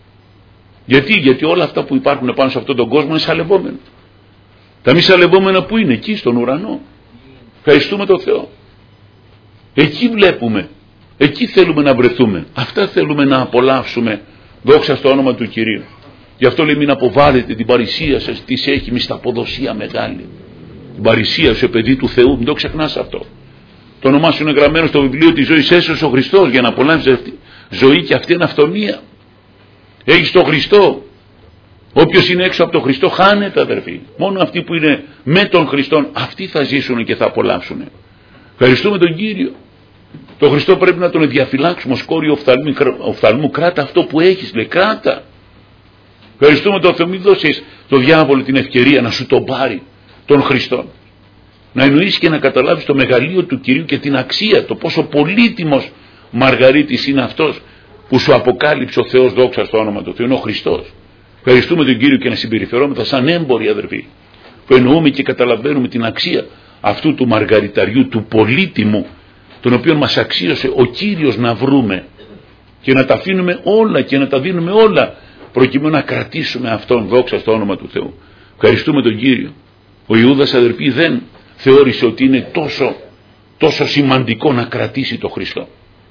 Γιατί όλα αυτά που υπάρχουν πάνω σε αυτόν τον κόσμο είναι σαλευόμενα. Τα μη σαλευόμενα που είναι? Εκεί στον ουρανό. Ευχαριστούμε τον Θεό. Εκεί βλέπουμε, εκεί θέλουμε να βρεθούμε, αυτά θέλουμε να απολαύσουμε, δόξα στο όνομα του Κυρίου. Γι' αυτό λέει, μην αποβάλλετε την παρησία σας, της έχει μισθαποδοσία μεγάλη. Την παρησία σου, παιδί του Θεού, μην το ξεχνάς αυτό. Το όνομά σου είναι γραμμένο στο βιβλίο της ζωής, έσωσε ο Χριστός για να απολαύσεις αυτή ζωή, και αυτή είναι αυτονία. Έχεις τον Χριστό. Όποιος είναι έξω από τον Χριστό χάνεται, αδερφοί. Μόνο αυτοί που είναι με τον Χριστό, αυτοί θα ζήσουν και θα απολαύσουν. Ευχαριστούμε τον Κύριο. Τον Χριστό πρέπει να τον διαφυλάξουμε ως κόριο οφθαλμού. Κράτα αυτό που έχεις, λέει, κράτα. Ευχαριστούμε τον Θεό. Μην δώσεις το διάβολο την ευκαιρία να σου τον πάρει, τον Χριστό. Να εννοείς και να καταλάβεις το μεγαλείο του Κυρίου και την αξία, το πόσο πολύτιμος Μαργαρίτης είναι αυτός που σου αποκάλυψε ο Θεός, δόξα στο όνομα του Θεού, είναι ο Χριστός. Ευχαριστούμε τον Κύριο και να συμπεριφερόμεθα σαν έμποροι, αδερφοί, που εννοούμε και καταλαβαίνουμε την αξία αυτού του μαργαριταριού, του πολύτιμου, τον οποίο μας αξίωσε ο Κύριος να βρούμε και να τα αφήνουμε όλα και να τα δίνουμε όλα προκειμένου να κρατήσουμε αυτόν, δόξα στο όνομα του Θεού. Ευχαριστούμε τον Κύριο. Ο Ιούδας, αδερφοί, δεν θεώρησε ότι είναι τόσο σημαντικό να κρατήσει το Χριστό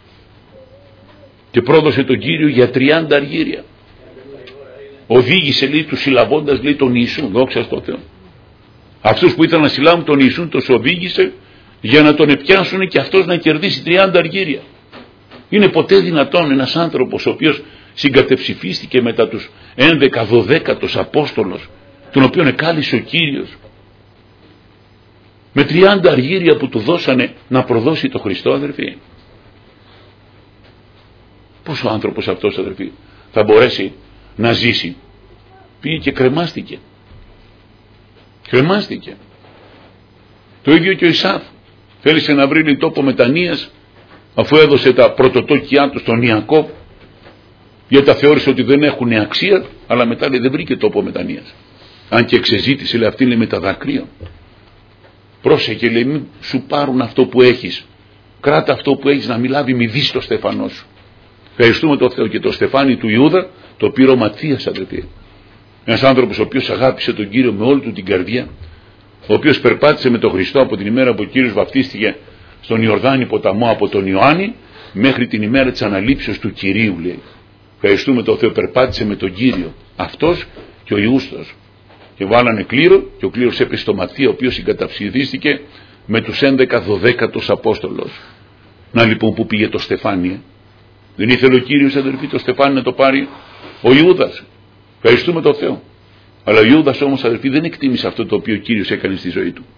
και πρόδωσε τον Κύριο για 30 αργύρια. Οδήγησε, λέει, τους συλλαβώντας, λέει, τον Ιησού, δόξα στο Θεό. Αυτούς που ήθελαν να συλλάβουν τον Ιησούν τους οδήγησε για να τον επιάσουν και αυτός να κερδίσει 30 αργύρια. Είναι ποτέ δυνατόν ένας άνθρωπος ο οποίος συγκατεψηφίστηκε μετά τους 11-12 Απόστολος, τον οποίον εκάλεσε ο Κύριος, με 30 αργύρια που του δώσανε, να προδώσει το Χριστό, αδερφοί? Πώς ο άνθρωπος αυτός, αδερφοί, θα μπορέσει να ζήσει? Πήγε και κρεμάστηκε. Κρεμάστηκε. Το ίδιο και ο Ισαύ. Θέλησε να βρει τόπο μετανοίας, αφού έδωσε τα πρωτοτόκια του στον Ιακώβ, γιατί τα θεώρησε ότι δεν έχουν αξία, αλλά μετά λέει δεν βρήκε τόπο μετανοίας. Αν και εξεζήτησε, λέει, αυτή είναι με τα δάκρυα. Πρόσεχε, λέει, μην σου πάρουν αυτό που έχεις. Κράτα αυτό που έχεις, να μην λάβει μηδή στο στεφανό σου. Ευχαριστούμε τον Θεό. Και το στεφάνι του Ιούδα το πήρε ο Ματθίας, αδερφοί. Ένας άνθρωπος ο οποίος αγάπησε τον Κύριο με όλη του την καρδιά, ο οποίος περπάτησε με τον Χριστό από την ημέρα που ο Κύριος βαπτίστηκε στον Ιορδάνη ποταμό από τον Ιωάννη μέχρι την ημέρα της αναλήψεως του Κυρίου, λέει. Ευχαριστούμε τον Θεό, περπάτησε με τον Κύριο αυτός και ο Ιούστος, και βάλανε κλήρο και ο κλήρος έπεσε στο Ματθία, ο οποίος συγκαταψηφίστηκε με τους 11-12 Απόστολους. Να λοιπόν που πήγε το στεφάνι. Δεν ήθελε ο Κύριος, αδερφοί, το στεφάνι να το πάρει ο Ιούδας? Ευχαριστούμε τον Θεό. Αλλά ο Ιούδας όμως, αδερφοί, δεν εκτίμησε αυτό το οποίο ο Κύριος έκανε στη ζωή του.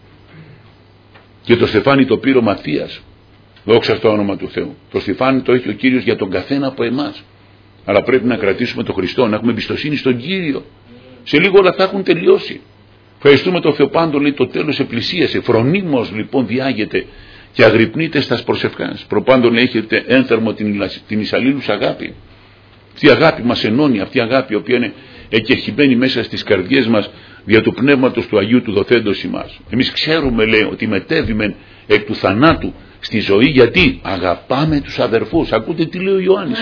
Και το στεφάνι το πήρε ο Ματθίας. Δόξα στο όνομα του Θεού. Το στεφάνι το έχει ο Κύριος για τον καθένα από εμάς. Αλλά πρέπει να κρατήσουμε τον Χριστό, να έχουμε εμπιστοσύνη στον Κύριο. Σε λίγο όλα θα έχουν τελειώσει. Ευχαριστούμε τον Θεό, πάντων, λέει, το τέλος επλησίασε. Φρονίμως λοιπόν διάγεται και αγρυπνείτε στας προσευχάς. Προπάντων έχετε ένθερμο την εισαλλήλους αγάπη. Αυτή η αγάπη μας ενώνει, αυτή η αγάπη η οποία είναι εκεχημένη μέσα στις καρδιές μας δια του Πνεύματος του Αγίου του δοθέντος ημάς. Εμείς ξέρουμε, λέει, ότι μετέβημεν εκ του θανάτου στη ζωή, γιατί αγαπάμε τους αδερφούς. Ακούτε τι λέει ο Ιωάννης.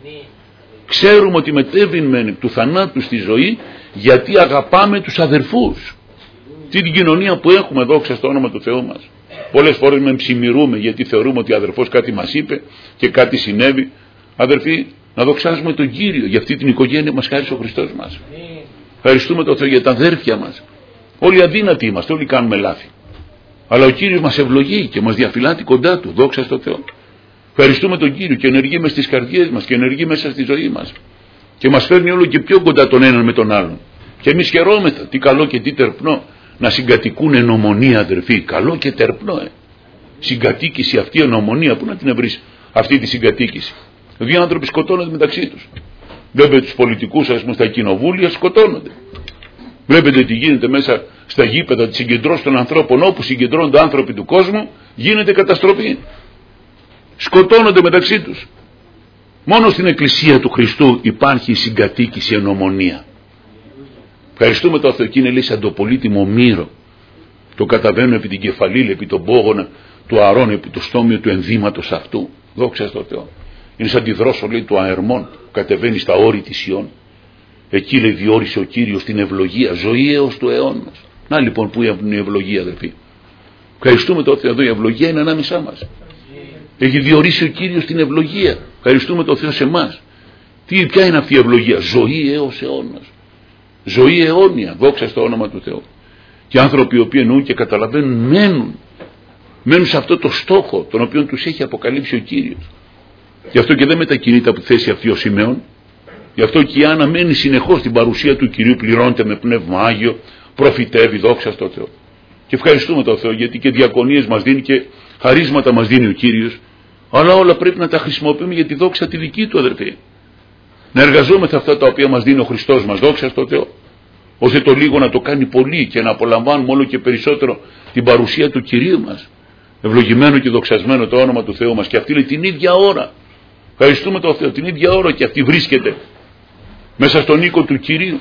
Ξέρουμε ότι μετέβημεν εκ του θανάτου στη ζωή, γιατί αγαπάμε τους αδερφούς. Την κοινωνία που έχουμε, δόξα στο όνομα του Θεού μας. Πολλές φορές με ψημιρούμε γιατί θεωρούμε ότι ο αδερφός κάτι μας είπε και κάτι συνέβη. Αδερφοί, να δοξάζουμε τον Κύριο για αυτή την οικογένεια μας χάρισε ο Χριστός μας. Ευχαριστούμε τον Θεό για τα αδέρφια μας. Όλοι αδύνατοι είμαστε, όλοι κάνουμε λάθη. Αλλά ο Κύριος μας ευλογεί και μας διαφυλάτει κοντά του, δόξα στο Θεό. Ευχαριστούμε τον Κύριο και ενεργεί μες στις καρδιές μας και ενεργεί μέσα στη ζωή μας. Και μας φέρνει όλο και πιο κοντά τον έναν με τον άλλον. Και εμείς χαιρόμεθα, τι καλό και τι τερπνό να συγκατοικούν εν ομονία, αδερφοί. Καλό και τερπνό, συγκατοίκηση, αυτή η ενομονία, πού να την βρεις αυτή τη συγκατοίκηση? Δύο άνθρωποι σκοτώνονται μεταξύ τους. Βλέπετε τους πολιτικούς, ας πούμε, στα κοινοβούλια σκοτώνονται. Βλέπετε τι γίνεται μέσα στα γήπεδα της συγκεντρώσεως των ανθρώπων, όπου συγκεντρώνονται άνθρωποι του κόσμου, γίνεται καταστροφή. Σκοτώνονται μεταξύ τους. Μόνο στην Εκκλησία του Χριστού υπάρχει η συγκατοίκηση εν ομονία. Ευχαριστούμε το Θεό, και είναι, λέει, σαν το πολύτιμο μύρο. Το καταβαίνουν επί την κεφαλή, επί τον πόγονα του Αρών, επί το στόμιο του ενδύματος αυτού. Δόξα στο Θεό. Είναι σαν τη δρόσο, λέει, του Αερμών που κατεβαίνει στα όρη της Ιών. Εκεί, λέει, διόρισε ο Κύριος την ευλογία, ζωή έως του αιώνας. Να λοιπόν που είναι η ευλογία, αδελφοί. Ευχαριστούμε το Θεό, εδώ η ευλογία είναι ανάμεσά μας. Έχει διορίσει ο Κύριος την ευλογία. Ευχαριστούμε το Θεό σε εμάς. Ποια είναι αυτή η ευλογία? Ζωή έως αιώνας. Ζωή αιώνια, δόξα στο όνομα του Θεού. Και άνθρωποι οι οποίοι εννοούν και καταλαβαίνουν, μένουν σε αυτό το στόχο τον οποίο τους έχει αποκαλύψει ο Κύριος. Γι' αυτό και δεν μετακινείται από τη θέση αυτή ο Σιμεών. Γι' αυτό και η Άννα μένει συνεχώς στην παρουσία του Κυρίου, πληρώνεται με Πνεύμα Άγιο, προφητεύει, δόξα στο Θεό. Και ευχαριστούμε τον Θεό, γιατί και διακονίες μας δίνει και χαρίσματα μας δίνει ο Κύριος, αλλά όλα πρέπει να τα χρησιμοποιούμε για τη δόξα τη δική του, αδερφοί. Να εργαζόμαστε αυτά τα οποία μας δίνει ο Χριστός μας, δόξα στο Θεό, ώστε το λίγο να το κάνει πολύ και να απολαμβάνουμε όλο και περισσότερο την παρουσία του Κυρίου μας. Ευλογημένο και δοξασμένο το όνομα του Θεού μας. Και αυτή, λέει, την ίδια ώρα, ευχαριστούμε τον Θεό, την ίδια ώρα και αυτή βρίσκεται μέσα στον οίκο του Κυρίου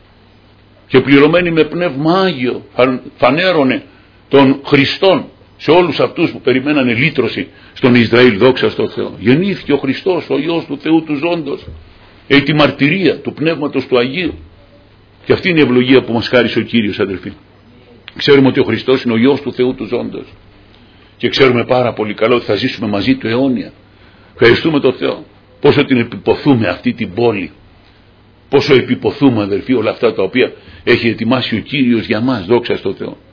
και πληρωμένη με Πνεύμα Άγιο φανέρωνε των Χριστών σε όλους αυτούς που περιμένανε λύτρωση στον Ισραήλ, δόξα στο Θεό. Γεννήθηκε ο Χριστός, ο Υιός του Θεού του ζώντος. Έχει τη μαρτυρία του Πνεύματος του Αγίου. Και αυτή είναι η ευλογία που μας χάρισε ο Κύριος, αδελφοί. Ξέρουμε ότι ο Χριστός είναι ο Υιός του Θεού του ζώντος. Και ξέρουμε πάρα πολύ καλά ότι θα ζήσουμε μαζί του αιώνια. Ευχαριστούμε τον Θεό. Πόσο την επιποθούμε αυτή την πόλη. Πόσο επιποθούμε, αδελφοί, όλα αυτά τα οποία έχει ετοιμάσει ο Κύριος για μας, δόξα στο Θεό.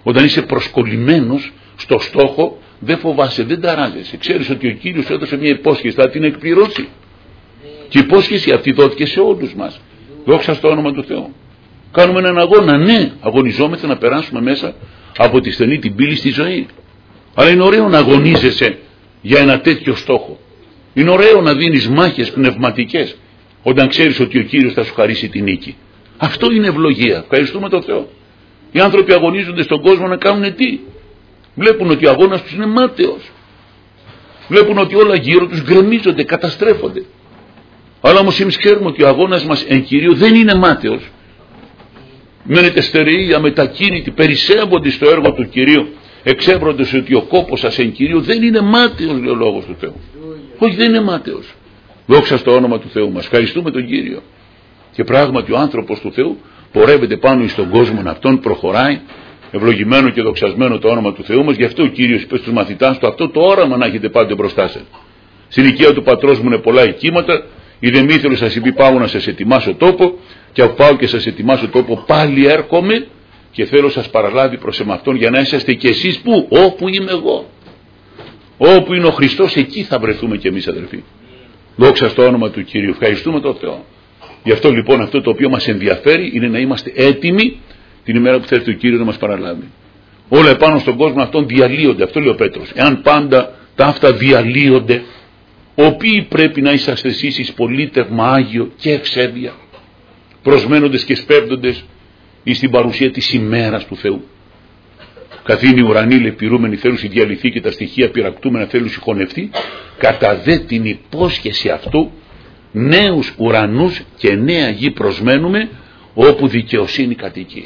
Όταν είσαι προσκολλημένος στο στόχο, δεν φοβάσαι, δεν ταράζεσαι. Ξέρεις ότι ο Κύριος έδωσε μια υπόσχεση, θα την εκπληρώσει. Και η υπόσχεση αυτή δόθηκε σε όλους μας. Δόξα στο όνομα του Θεού. Κάνουμε έναν αγώνα, ναι, αγωνιζόμαστε να περάσουμε μέσα από τη στενή την πύλη στη ζωή. Αλλά είναι ωραίο να αγωνίζεσαι για ένα τέτοιο στόχο. Είναι ωραίο να δίνεις μάχες πνευματικές όταν ξέρεις ότι ο Κύριος θα σου χαρίσει την νίκη. Αυτό είναι ευλογία. Ευχαριστούμε τον Θεό. Οι άνθρωποι αγωνίζονται στον κόσμο να κάνουν τι? Βλέπουν ότι ο αγώνας τους είναι μάταιος. Βλέπουν ότι όλα γύρω τους γκρεμίζονται, καταστρέφονται. Αλλά όμως εμείς ξέρουμε ότι ο αγώνας μας εν κυρίω δεν είναι μάταιος. Μένετε στερεοί, αμετακίνητοι, περισσεύονται στο έργο του Κυρίου, εξέβροντες ότι ο κόπος σας εν κυρίω δεν είναι μάταιος, λέει ο λόγος του Θεού. Όχι, δεν είναι μάταιος. Δόξα στο όνομα του Θεού μας. Ευχαριστούμε τον Κύριο. Και πράγματι ο άνθρωπος του Θεού πορεύεται πάνω στον κόσμο αυτόν, προχωράει, ευλογημένο και δοξασμένο το όνομα του Θεού μας. Γι' αυτό ο Κύριος είπε στους μαθητάς του, αυτό το όραμα να έχετε πάντοτε μπροστά σας. Στην οικία του πατρός μου είναι πολλά οικήματα, η Δεμήθριος σας είπε πάω να σας ετοιμάσω τόπο, και αφού πάω και σας ετοιμάσω τόπο πάλι έρχομαι και θέλω σας παραλάβει προς εμαυτόν για να είσαστε κι εσείς που? Όπου είμαι εγώ. Όπου είναι ο Χριστός, εκεί θα βρεθούμε κι εμείς, αδερφοί. Δόξα στο όνομα του Κυρίου. Ευχαριστούμε τον Θεό. Γι' αυτό λοιπόν αυτό το οποίο μας ενδιαφέρει είναι να είμαστε έτοιμοι την ημέρα που θέλει ο Κύριος να μας παραλάβει. Όλα επάνω στον κόσμο αυτόν διαλύονται. Αυτό λέει ο Πέτρος. Εάν πάντα τα αυτά διαλύονται, οποίοι πρέπει να είσαστε εσείς εις πολίτευμα άγιο και ευσέβεια, προσμένοντες και σπέβδοντες εις την παρουσία της ημέρας του Θεού. Καθήν οι ουρανοί λεπηρούμενοι θέλουν διαλυθεί και τα στοιχεία πυρακτούμενα θέλουν συγχωνευτεί, κατά δε την υπόσχεση αυτού νέους ουρανούς και νέα γη προσμένουμε, όπου δικαιοσύνη κατοικεί.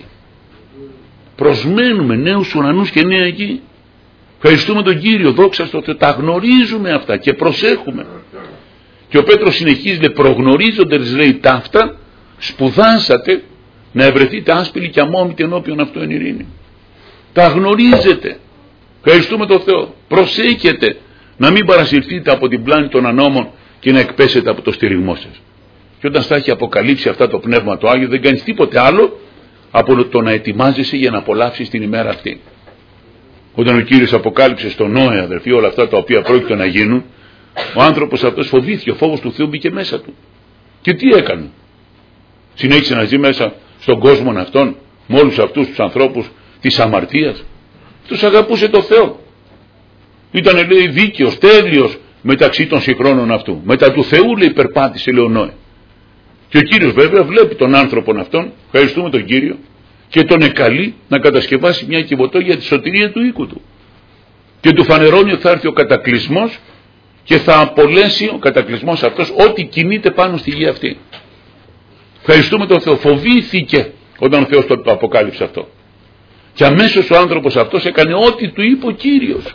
Προσμένουμε νέους ουρανούς και νέα γη. Ευχαριστούμε τον Κύριο, δόξα στο Θεό. Τα γνωρίζουμε αυτά και προσέχουμε. Και ο Πέτρος συνεχίζει, λέει, προγνωρίζοντας, λέει, ταύτα, σπουδάσατε να ευρεθείτε άσπηλοι και αμόμητοι ενώπιον αυτού εν ειρήνη. Τα γνωρίζετε. Ευχαριστούμε τον Θεό. Προσέχετε να μην παρασυρθείτε από την πλάνη των ανώμων και να εκπέσετε από το στηριγμό σας. Και όταν στα έχει αποκαλύψει αυτά το Πνεύμα το Άγιο, δεν κάνεις τίποτε άλλο από το να ετοιμάζεσαι για να απολαύσεις την ημέρα αυτή. Όταν ο Κύριος αποκάλυψε στον Νόε, αδερφοί, όλα αυτά τα οποία πρόκειται να γίνουν, ο άνθρωπος αυτός φοβήθηκε, ο φόβος του Θεού μπήκε μέσα του. Και τι έκανε? Συνέχισε να ζει μέσα στον κόσμο αυτόν, με όλους αυτούς τους ανθρώπους της αμαρτίας. Τους αγαπούσε το Θεό. Ήταν, λέει, δίκαιος, τέλειος μεταξύ των συγχρόνων αυτού. Μετά του Θεού, λέει, περπάτησε, λέει ο Νόε. Και ο Κύριος βέβαια βλέπει τον άνθρωπον αυτόν, ευχαριστούμε τον Κύριο, και τον εκαλεί να κατασκευάσει μια κυβωτό για τη σωτηρία του οίκου του. Και του φανερώνει ότι θα έρθει ο κατακλυσμός και θα απολέσει ο κατακλυσμός αυτός ό,τι κινείται πάνω στη γη αυτή. Ευχαριστούμε τον Θεό. Φοβήθηκε όταν ο Θεός το αποκάλυψε αυτό. Και αμέσως ο άνθρωπος αυτός έκανε ό,τι του είπε ο Κύριος.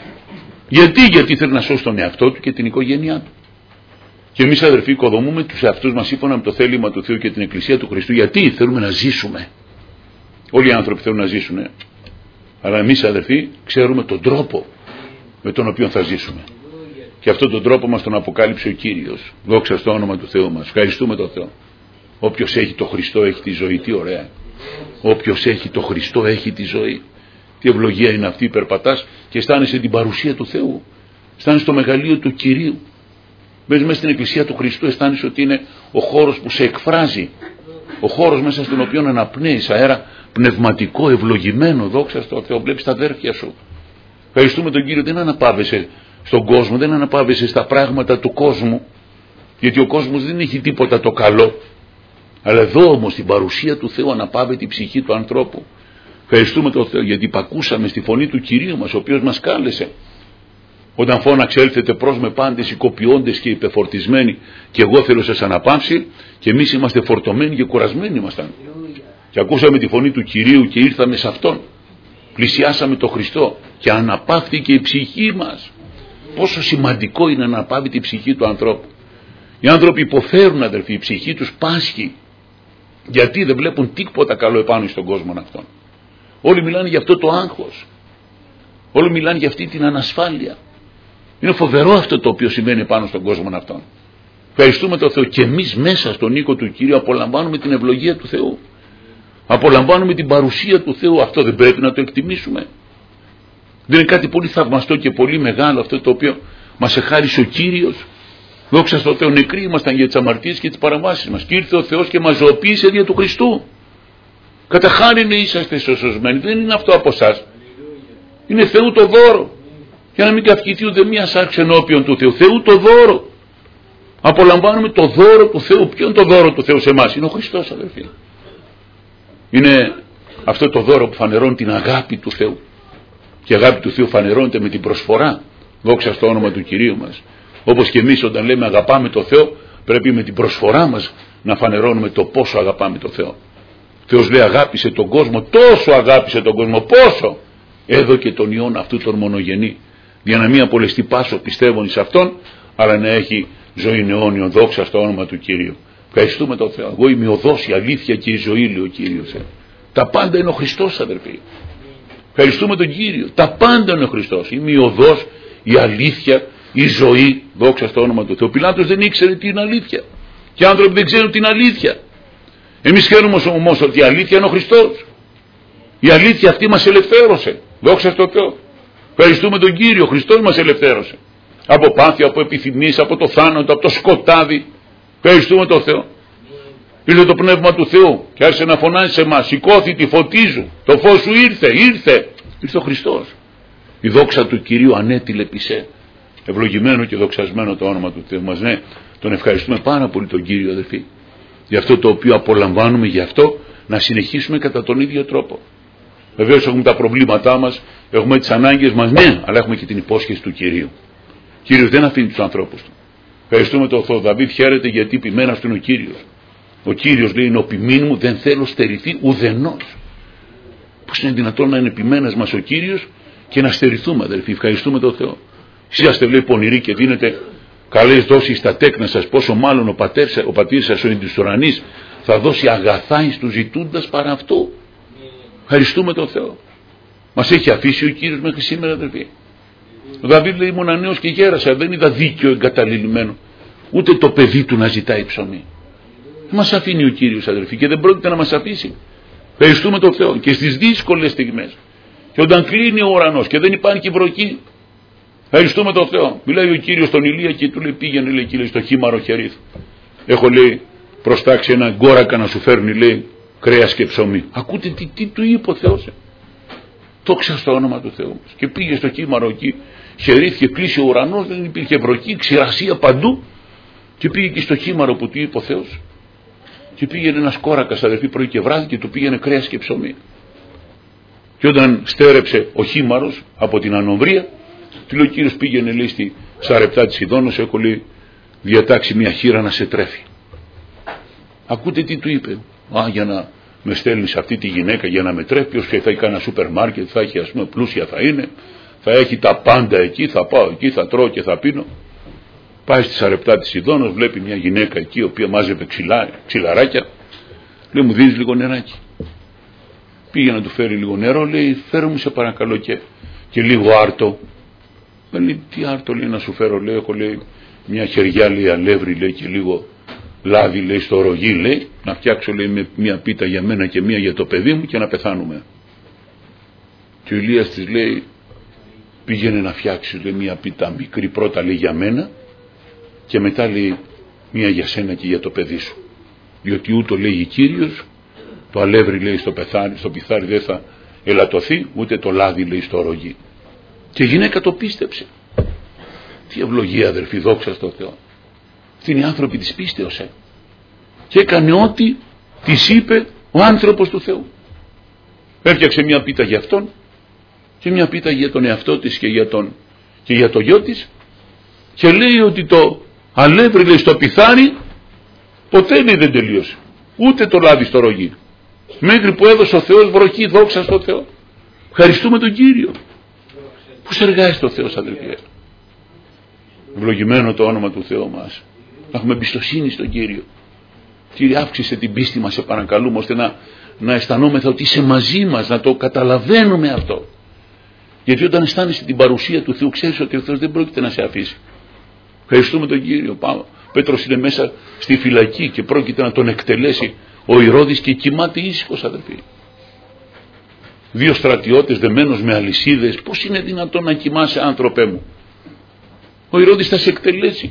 Γιατί θέλει να σώσει τον εαυτό του και την οικογένειά του. Και εμείς, αδερφοί, οικοδομούμε τους εαυτούς μας σύμφωνα με το θέλημα του Θεού και την Εκκλησία του Χριστού. Γιατί θέλουμε να ζήσουμε. Όλοι οι άνθρωποι θέλουν να ζήσουν. Αλλά εμείς, αδερφοί, ξέρουμε τον τρόπο με τον οποίο θα ζήσουμε. Και αυτόν τον τρόπο μας τον αποκάλυψε ο Κύριος. Δόξα στο όνομα του Θεού μας. Ευχαριστούμε τον Θεό. Όποιος έχει το Χριστό έχει τη ζωή. Τι ωραία. Όποιος έχει το Χριστό έχει τη ζωή. Τι ευλογία είναι αυτή, περπατάς και αισθάνεσαι την παρουσία του Θεού. Αισθάνεσαι το μεγαλείο του Κυρίου. Μπες μέσα στην Εκκλησία του Χριστού, αισθάνεσαι ότι είναι ο χώρος που σε εκφράζει. Ο χώρος μέσα στον οποίο αναπνέεις αέρα πνευματικό, ευλογημένο. Δόξα στο Θεό. Βλέπεις τα αδέρφια σου. Ευχαριστούμε τον Κύριο. Δεν αναπαύεσαι στον κόσμο, δεν αναπαύεσαι στα πράγματα του κόσμου. Γιατί ο κόσμος δεν έχει τίποτα το καλό. Αλλά εδώ όμως στην παρουσία του Θεού αναπαύεται η ψυχή του ανθρώπου. Ευχαριστούμε τον Θεό γιατί υπακούσαμε στη φωνή του Κυρίου μας, ο οποίος μας κάλεσε. Όταν φώναξε έλθετε προς με πάντες οικοποιώντες και υπεφορτισμένοι και εγώ θέλω σας αναπαύσει, και εμείς είμαστε φορτωμένοι και κουρασμένοι ήμασταν. Και ακούσαμε τη φωνή του Κυρίου και ήρθαμε σε Αυτόν. Πλησιάσαμε τον Χριστό και αναπαύθηκε η ψυχή μας. Πόσο σημαντικό είναι να αναπαύεται η ψυχή του ανθρώπου. Οι άνθρωποι υποφέρουν, αδερφοί, η ψυχή τους πάσχει. Γιατί δεν βλέπουν τίποτα καλό επάνω στον κόσμο αυτόν. Όλοι μιλάνε για αυτό το άγχος. Όλοι μιλάνε για αυτή την ανασφάλεια. Είναι φοβερό αυτό το οποίο συμβαίνει πάνω στον κόσμο αυτόν. Ευχαριστούμε τον Θεό και εμείς μέσα στον οίκο του Κύριου απολαμβάνουμε την ευλογία του Θεού. Απολαμβάνουμε την παρουσία του Θεού. Αυτό δεν πρέπει να το εκτιμήσουμε? Δεν είναι κάτι πολύ θαυμαστό και πολύ μεγάλο αυτό το οποίο μας εχάρισε ο Κύριος? Δόξα στο Θεό, νεκροί ήμασταν για τις αμαρτίες και τις παραβάσεις μας, και ήρθε ο Θεός και μας ζωοποίησε δια του Χριστού. Κατά χάριν είσαστε σωσμένοι. Δεν είναι αυτό από εσάς. Είναι Θεού το δώρο. Για να μην καυχηθεί ούτε μία σάρξη ενώπιον του Θεού. Θεού το δώρο. Απολαμβάνουμε το δώρο του Θεού. Ποιο είναι το δώρο του Θεού σε εμάς? Είναι ο Χριστός, αδερφοί. Είναι αυτό το δώρο που φανερώνει την αγάπη του Θεού. Και η αγάπη του Θεού φανερώνεται με την προσφορά. Δόξα στο όνομα του Κυρίου μας. Όπως και εμείς όταν λέμε αγαπάμε το Θεό, πρέπει με την προσφορά μας να φανερώνουμε το πόσο αγαπάμε το Θεό. Ο Θεός λέει αγάπησε τον κόσμο, τόσο αγάπησε τον κόσμο, πόσο έδωκε τον Υιόν αυτού τον μονογενή, για να μην απολεστεί πάσο πιστεύων εις αυτόν, αλλά να έχει ζωή αιώνιον. Δόξα στο όνομα του Κυρίου. Ευχαριστούμε τον Θεό. Εγώ είμαι η οδός, η αλήθεια και η ζωή, λέει ο Κύριος. Τα πάντα είναι ο Χριστός, αδερφοί. Ευχαριστούμε τον Κύριο. Τα πάντα είναι ο Χριστός. Είμαι η οδός, η αλήθεια, η ζωή. Δόξα στο όνομα του Θεού. Ο Πιλάτος δεν ήξερε τι είναι αλήθεια. Και οι άνθρωποι δεν ξέρουν την αλήθεια. Εμείς ξέρουμε όμως ότι η αλήθεια είναι ο Χριστός. Η αλήθεια αυτή μας ελευθέρωσε. Δόξα στο Θεό. Ευχαριστούμε τον Κύριο. Ο Χριστός μας ελευθέρωσε. Από πάθη, από επιθυμίες, από το θάνατο, από το σκοτάδι. Ευχαριστούμε τον Θεό. Ήρθε το Πνεύμα του Θεού και άρχισε να φωνάζει σε εμάς. Σηκώθητη, φωτίζου. Το φως σου ήρθε, ήρθε. Ήρθε ο Χριστός. Η δόξα του Κυρίου ανέτειλε πισέ. Ευλογημένο και δοξασμένο το όνομα του Θεού μας. Ναι, τον ευχαριστούμε πάρα πολύ τον Κύριο, αδελφοί. Για αυτό το οποίο απολαμβάνουμε, γι' αυτό να συνεχίσουμε κατά τον ίδιο τρόπο. Βεβαίως έχουμε τα προβλήματά μας, έχουμε τις ανάγκες μας, ναι, αλλά έχουμε και την υπόσχεση του Κυρίου. Ο Κύριος δεν αφήνει τους ανθρώπους του. Ευχαριστούμε τον Θεό. Δαβίδ χαίρεται γιατί ποιμένας του είναι ο Κύριος. Ο Κύριος λέει είναι ο ποιμήν μου, δεν θέλω στερηθεί ουδενός. Πώς είναι δυνατόν να είναι ποιμένας μας ο Κύριος και να στερηθούμε, αδελφοί? Ευχαριστούμε τον Θεό. Είσαστε, λέει, πονηροί και δίνετε καλές δόσεις στα τέκνα σας, πόσο μάλλον ο πατήρ σας ο εν της ουρανής θα δώσει αγαθά εις τους ζητούντας παρά αυτού. Ευχαριστούμε τον Θεό. Μας έχει αφήσει ο Κύριος μέχρι σήμερα, αδελφοί. Ο Δαβίδ λέει ήμουν νέος και γέρασα, δεν είδα δίκαιο εγκαταλειμμένο, ούτε το παιδί του να ζητάει ψωμί. Μας αφήνει ο Κύριος, αδελφοί, και δεν πρόκειται να μας αφήσει. Ευχαριστούμε τον Θεό. Και στις δύσκολες στιγμές, και όταν κλείνει ο ουρανός και δεν υπάρχει βροχή, ευχαριστούμε τον Θεό. Μιλάει ο Κύριος στον Ηλία και του λέει πήγαινε, λέει, και λέει, στο χήμαρο Χερίθ. Έχω, λέει, προστάξει ένα γκόρακα να σου φέρνει, λέει, κρέας και ψωμί. Ακούτε τι του είπε ο Θεός. Δόξα στο όνομα του Θεού μας. Και πήγε στο χήμαρο εκεί Χερίθ και κλείσει ο ουρανός, δεν υπήρχε βροχή, ξηρασία παντού. Και πήγε και στο χήμαρο που του είπε ο Θεός. Και πήγαινε ένας κόρακας, αδερφοί, πρωί και βράδυ και του πήγαινε κρέας και ψωμί. Και όταν στέρεψε ο χήμαρος από την ανομβρία, του λέει ο Κύριος πήγαινε, λέει, στη Σαρεπτά της Σιδώνος, έχω, λέει, διατάξει μια χείρα να σε τρέφει. Ακούτε τι του είπε. Για να με στέλνεις αυτή τη γυναίκα για να με τρέφει, όσο θα έχει κανένα σούπερ μάρκετ, θα έχει, ας πούμε, πλούσια θα είναι, θα έχει τα πάντα εκεί, θα πάω εκεί, θα τρώω και θα πίνω. Πάει στη Σαρεπτά της Σιδώνος, βλέπει μια γυναίκα εκεί, η οποία μάζευε ξυλαράκια. Λέει, μου δίνεις λίγο νεράκι? Πήγε να του φέρει λίγο νερό, λέει, φέρω μου σε παρακαλώ και λίγο άρτο. Λέει, τι άρτο, λέει, να σου φέρω? Λέει, έχω, λέει, μια χεριά, λέει, αλεύρι, λέει, και λίγο λάδι, λέει, στο ρογί, λέει, να φτιάξω, λέει, με μια πίτα για μένα και μια για το παιδί μου και να πεθάνουμε. Και ο Ηλίας της λέει, πήγαινε να φτιάξει, λέει, μια πίτα μικρή πρώτα, λέει, για μένα και μετά, λέει, μια για σένα και για το παιδί σου. Διότι ούτω λέγει Κύριος, το αλεύρι, λέει, στο πιθάρι δεν θα ελαττωθεί, ούτε το λάδι, λέει, στο ρογί. Και η γυναίκα το πίστεψε. Τι ευλογία, αδερφοί, δόξα στο Θεό. Αυτοί είναι οι άνθρωποι της πίστεως. Και έκανε ό,τι της είπε ο άνθρωπος του Θεού. Έφτιαξε μια πίτα για αυτόν και μια πίτα για τον εαυτό της και για το γιο της, και λέει ότι το αλεύρι, λέει, στο πιθάρι ποτέ, λέει, δεν τελείωσε, ούτε το λάδι στο ρογί, μέχρι που έδωσε ο Θεός βροχή. Δόξα στο Θεό. Ευχαριστούμε τον Κύριο. Πώς εργάζεται ο Θεός, αδελφοί? Ευλογημένο το όνομα του Θεού μας. Να έχουμε εμπιστοσύνη στον Κύριο. Κύριε, αύξησε την πίστη μας, σε παρακαλούμε, ώστε να αισθανόμεθα ότι είσαι μαζί μας, να το καταλαβαίνουμε αυτό. Γιατί όταν αισθάνεσαι την παρουσία του Θεού, ξέρεις ότι ο Θεός δεν πρόκειται να σε αφήσει. Ευχαριστούμε τον Κύριο. Πέτρος είναι μέσα στη φυλακή και πρόκειται να τον εκτελέσει ο Ηρώδης και κοιμάται ήσυχος, αδερφοί. 2 στρατιώτες δεμένος με αλυσίδες, πώς είναι δυνατόν να κοιμάσαι, άνθρωπέ μου? Ο Ηρώδης θα σε εκτελέσει.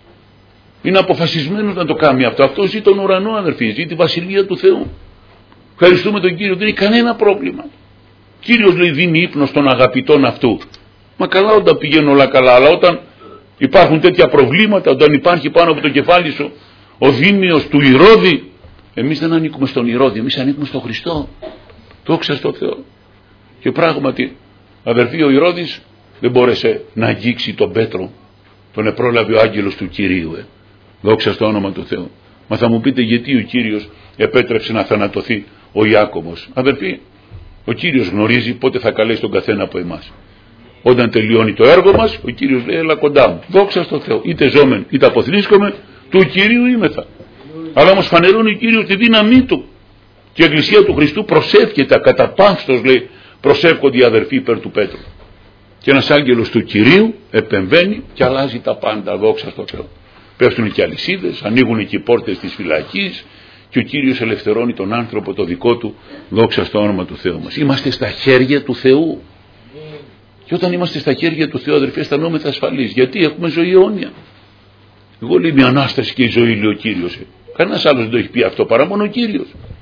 Είναι αποφασισμένος να το κάνει αυτό. Αυτό ζει τον ουρανό, αδερφοί, ζει τη βασιλεία του Θεού. Ευχαριστούμε τον Κύριο, δεν έχει κανένα πρόβλημα. Κύριος, λέει, δίνει ύπνο στον αγαπητόν αυτού. Μα καλά όταν πηγαίνουν όλα καλά, αλλά όταν υπάρχουν τέτοια προβλήματα, όταν υπάρχει πάνω από το κεφάλι σου ο δήμιος του Ηρώδη, εμείς δεν ανήκουμε στον Ηρώδη, εμείς ανήκουμε στον Χριστό. Δόξα στο Θεό. Και πράγματι, αδερφοί, ο Ηρώδης δεν μπόρεσε να αγγίξει τον Πέτρο, τον επρόλαβε ο άγγελος του Κυρίου. Δόξα στο όνομα του Θεού. Μα θα μου πείτε, γιατί ο Κύριος επέτρεψε να θανατωθεί ο Ιάκωβος? Αδερφοί, ο Κύριος γνωρίζει πότε θα καλέσει τον καθένα από εμάς. Όταν τελειώνει το έργο μας, ο Κύριος λέει, έλα κοντά μου. Δόξα στο Θεό. Είτε ζώμεν είτε αποθλίσκομαι, του Κυρίου είμεθα. Αλλά όμως φανερώνει ο Κύριος τη δύναμή του. Και η Εκκλησία του Χριστού προσεύχεται, κατά παύστος, λέει, προσεύχονται οι αδερφοί υπέρ του Πέτρου. Και ένας άγγελος του Κυρίου επεμβαίνει και αλλάζει τα πάντα. Δόξα στο Θεό. Πέφτουν και αλυσίδες, ανοίγουν και οι πόρτες της φυλακής και ο Κύριος ελευθερώνει τον άνθρωπο το δικό του. Δόξα στο όνομα του Θεού μας. Είμαστε στα χέρια του Θεού. Και όταν είμαστε στα χέρια του Θεού, αδερφοί, αισθανόμεθα ασφαλείς. Γιατί έχουμε ζωή αιώνια. Εγώ, λέει, μια Ανάσταση και η ζωή, λέει ο Κύριος. Κανένας άλλος δεν το έχει πει αυτό παρά μόνο ο Κύριος.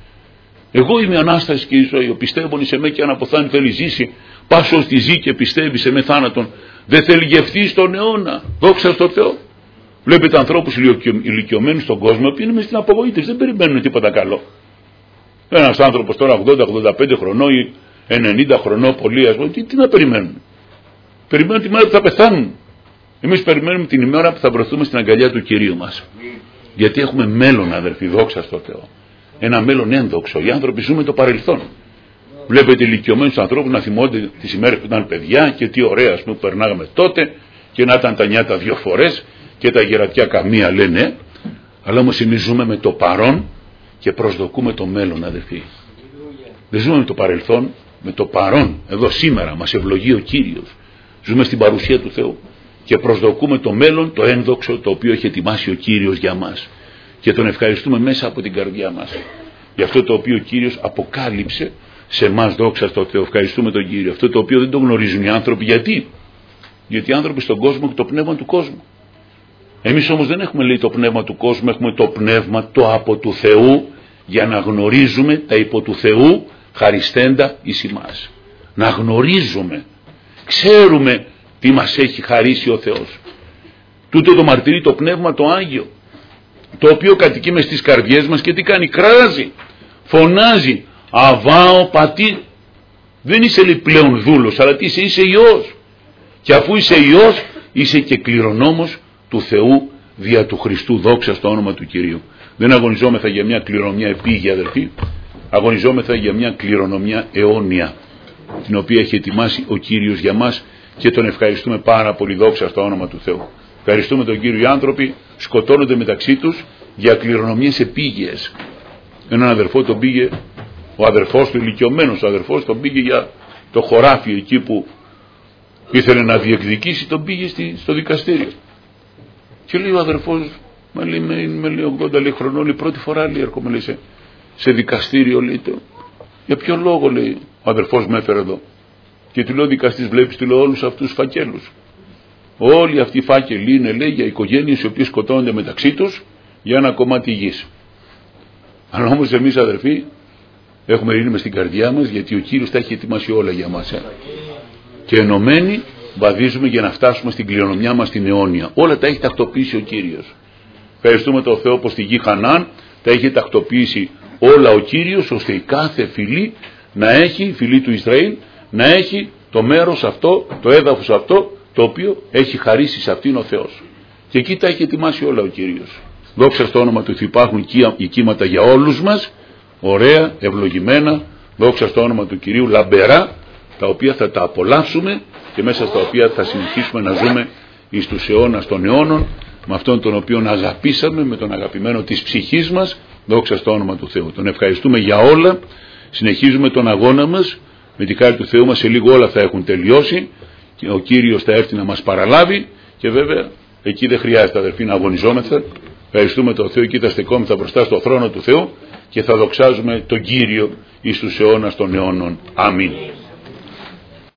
Εγώ είμαι η Ανάσταση και η ζωή. Ο πιστεύων σε με και αν αποθάνει θέλει ζήσει. Πάσο στη ζει και πιστεύει σε με θάνατον. Δεν θέλει γευτεί στον αιώνα. Δόξα στο Θεό. Βλέπετε ανθρώπους ηλικιωμένους στον κόσμο που είναι μες στην απογοήτευση. Δεν περιμένουν τίποτα καλό. Ένας άνθρωπος τώρα 80-85 χρονών ή 90 χρονών, πολύ, ας πούμε, τι να περιμένουν? Περιμένουν τη μέρα που θα πεθάνουν. Εμείς περιμένουμε την ημέρα που θα βρεθούμε στην αγκαλιά του Κυρίου μας. Γιατί έχουμε μέλλον, αδερφοί, δόξα στο Θεό. Ένα μέλλον ένδοξο. Οι άνθρωποι ζούμε το παρελθόν. Βλέπετε ηλικιωμένους ανθρώπους να θυμώνται τις ημέρες που ήταν παιδιά και τι ωραία, ας πούμε, που περνάγαμε τότε, και να ήταν τα νιάτα 2 φορές και τα γερατιά καμία, λένε. Αλλά όμως εμείς ζούμε με το παρόν και προσδοκούμε το μέλλον, αδερφοί. Δεν ζούμε με το παρελθόν, με το παρόν. Εδώ σήμερα μας ευλογεί ο Κύριος. Ζούμε στην παρουσία του Θεού και προσδοκούμε το μέλλον, το ένδοξο, το οποίο έχει ετοιμάσει ο Κύριος για μας. Και τον ευχαριστούμε μέσα από την καρδιά μας για αυτό το οποίο ο Κύριος αποκάλυψε σε εμάς. Δόξα στο Θεό. Ευχαριστούμε τον Κύριο. Αυτό το οποίο δεν το γνωρίζουν οι άνθρωποι. Γιατί? Γιατί οι άνθρωποι στον κόσμο έχουν το πνεύμα του κόσμου. Εμείς όμως δεν έχουμε, λέει, το πνεύμα του κόσμου, έχουμε το πνεύμα το από του Θεού, για να γνωρίζουμε τα υπό του Θεού χαριστέντα εις ημάς. Να γνωρίζουμε, ξέρουμε τι μας έχει χαρίσει ο Θεός. Τούτο το μαρτυρεί το πνεύμα το Άγιο, το οποίο κατοικεί μες στις καρδιές μας και τι κάνει? Κράζει, φωνάζει, αβάω πατήρ. Δεν είσαι, λέει, πλέον δούλος, αλλά τι είσαι Υιός. Και αφού είσαι Υιός, είσαι και κληρονόμος του Θεού δια του Χριστού. Δόξα στο όνομα του Κυρίου. Δεν αγωνιζόμεθα για μια κληρονομιά επίγεια, αδερφοί. Αγωνιζόμεθα για μια κληρονομιά αιώνια, την οποία έχει ετοιμάσει ο Κύριος για μας και τον ευχαριστούμε πάρα πολύ. Δόξα στο όνομα του Θεού. Ευχαριστούμε τον Κύριο. Οι άνθρωποι σκοτώνονται μεταξύ τους για κληρονομιές επίγειες. Έναν αδερφό τον πήγε, ο αδερφός του, ηλικιωμένος ο αδερφός, τον πήγε για το χωράφι εκεί που ήθελε να διεκδικήσει, τον πήγε στο δικαστήριο. Και λέει ο αδερφός, με λέει 80, λέει, χρονών, η πρώτη φορά, λέει, έρχομαι, λέει, σε δικαστήριο, λέει, για ποιο λόγο, λέει, ο αδερφός με έφερε εδώ? Και του λέω, δικαστής, βλέπεις, του λέω, όλους αυτούς τους φακέλους. Όλοι αυτοί οι φάκελοι είναι, λέει, για οικογένειες οι οποίες σκοτώνονται μεταξύ τους για ένα κομμάτι γης. Αλλά όμως εμείς, αδερφοί, έχουμε ειρήνη μες στην καρδιά μας, γιατί ο Κύριος τα έχει ετοιμάσει όλα για μας. Και ενωμένοι βαδίζουμε για να φτάσουμε στην κληρονομιά μας την αιώνια. Όλα τα έχει τακτοποιήσει ο Κύριος. Ευχαριστούμε τον Θεό πως στη γη Χανάν τα έχει τακτοποιήσει όλα ο Κύριος, ώστε η κάθε φυλή να έχει, η φυλή του Ισραήλ, να έχει το μέρος αυτό, το έδαφος αυτό, το οποίο έχει χαρίσει σε αυτήν ο Θεός. Και εκεί τα έχει ετοιμάσει όλα ο Κύριος. Δόξα στο όνομα του Θεού. Υπάρχουν οικίματα για όλους μας, ωραία, ευλογημένα, δόξα στο όνομα του Κυρίου, λαμπερά, τα οποία θα τα απολαύσουμε και μέσα στα οποία θα συνεχίσουμε να ζούμε εις τους αιώνας των αιώνων, με αυτόν τον οποίον αγαπήσαμε, με τον αγαπημένο της ψυχής μας. Δόξα στο όνομα του Θεού. Τον ευχαριστούμε για όλα. Συνεχίζουμε τον αγώνα μας με τη χάρη του Θεού μας. Σε λίγο όλα θα έχουν τελειώσει και ο Κύριος θα έρθει να μας παραλάβει, και βέβαια εκεί δεν χρειάζεται, αδερφοί, να αγωνιζόμεθα. Ευχαριστούμε τον Θεό, εκεί θα στεκόμεθα μπροστά στο θρόνο του Θεού και θα δοξάζουμε τον Κύριο εις τους αιώνας των αιώνων. Αμήν.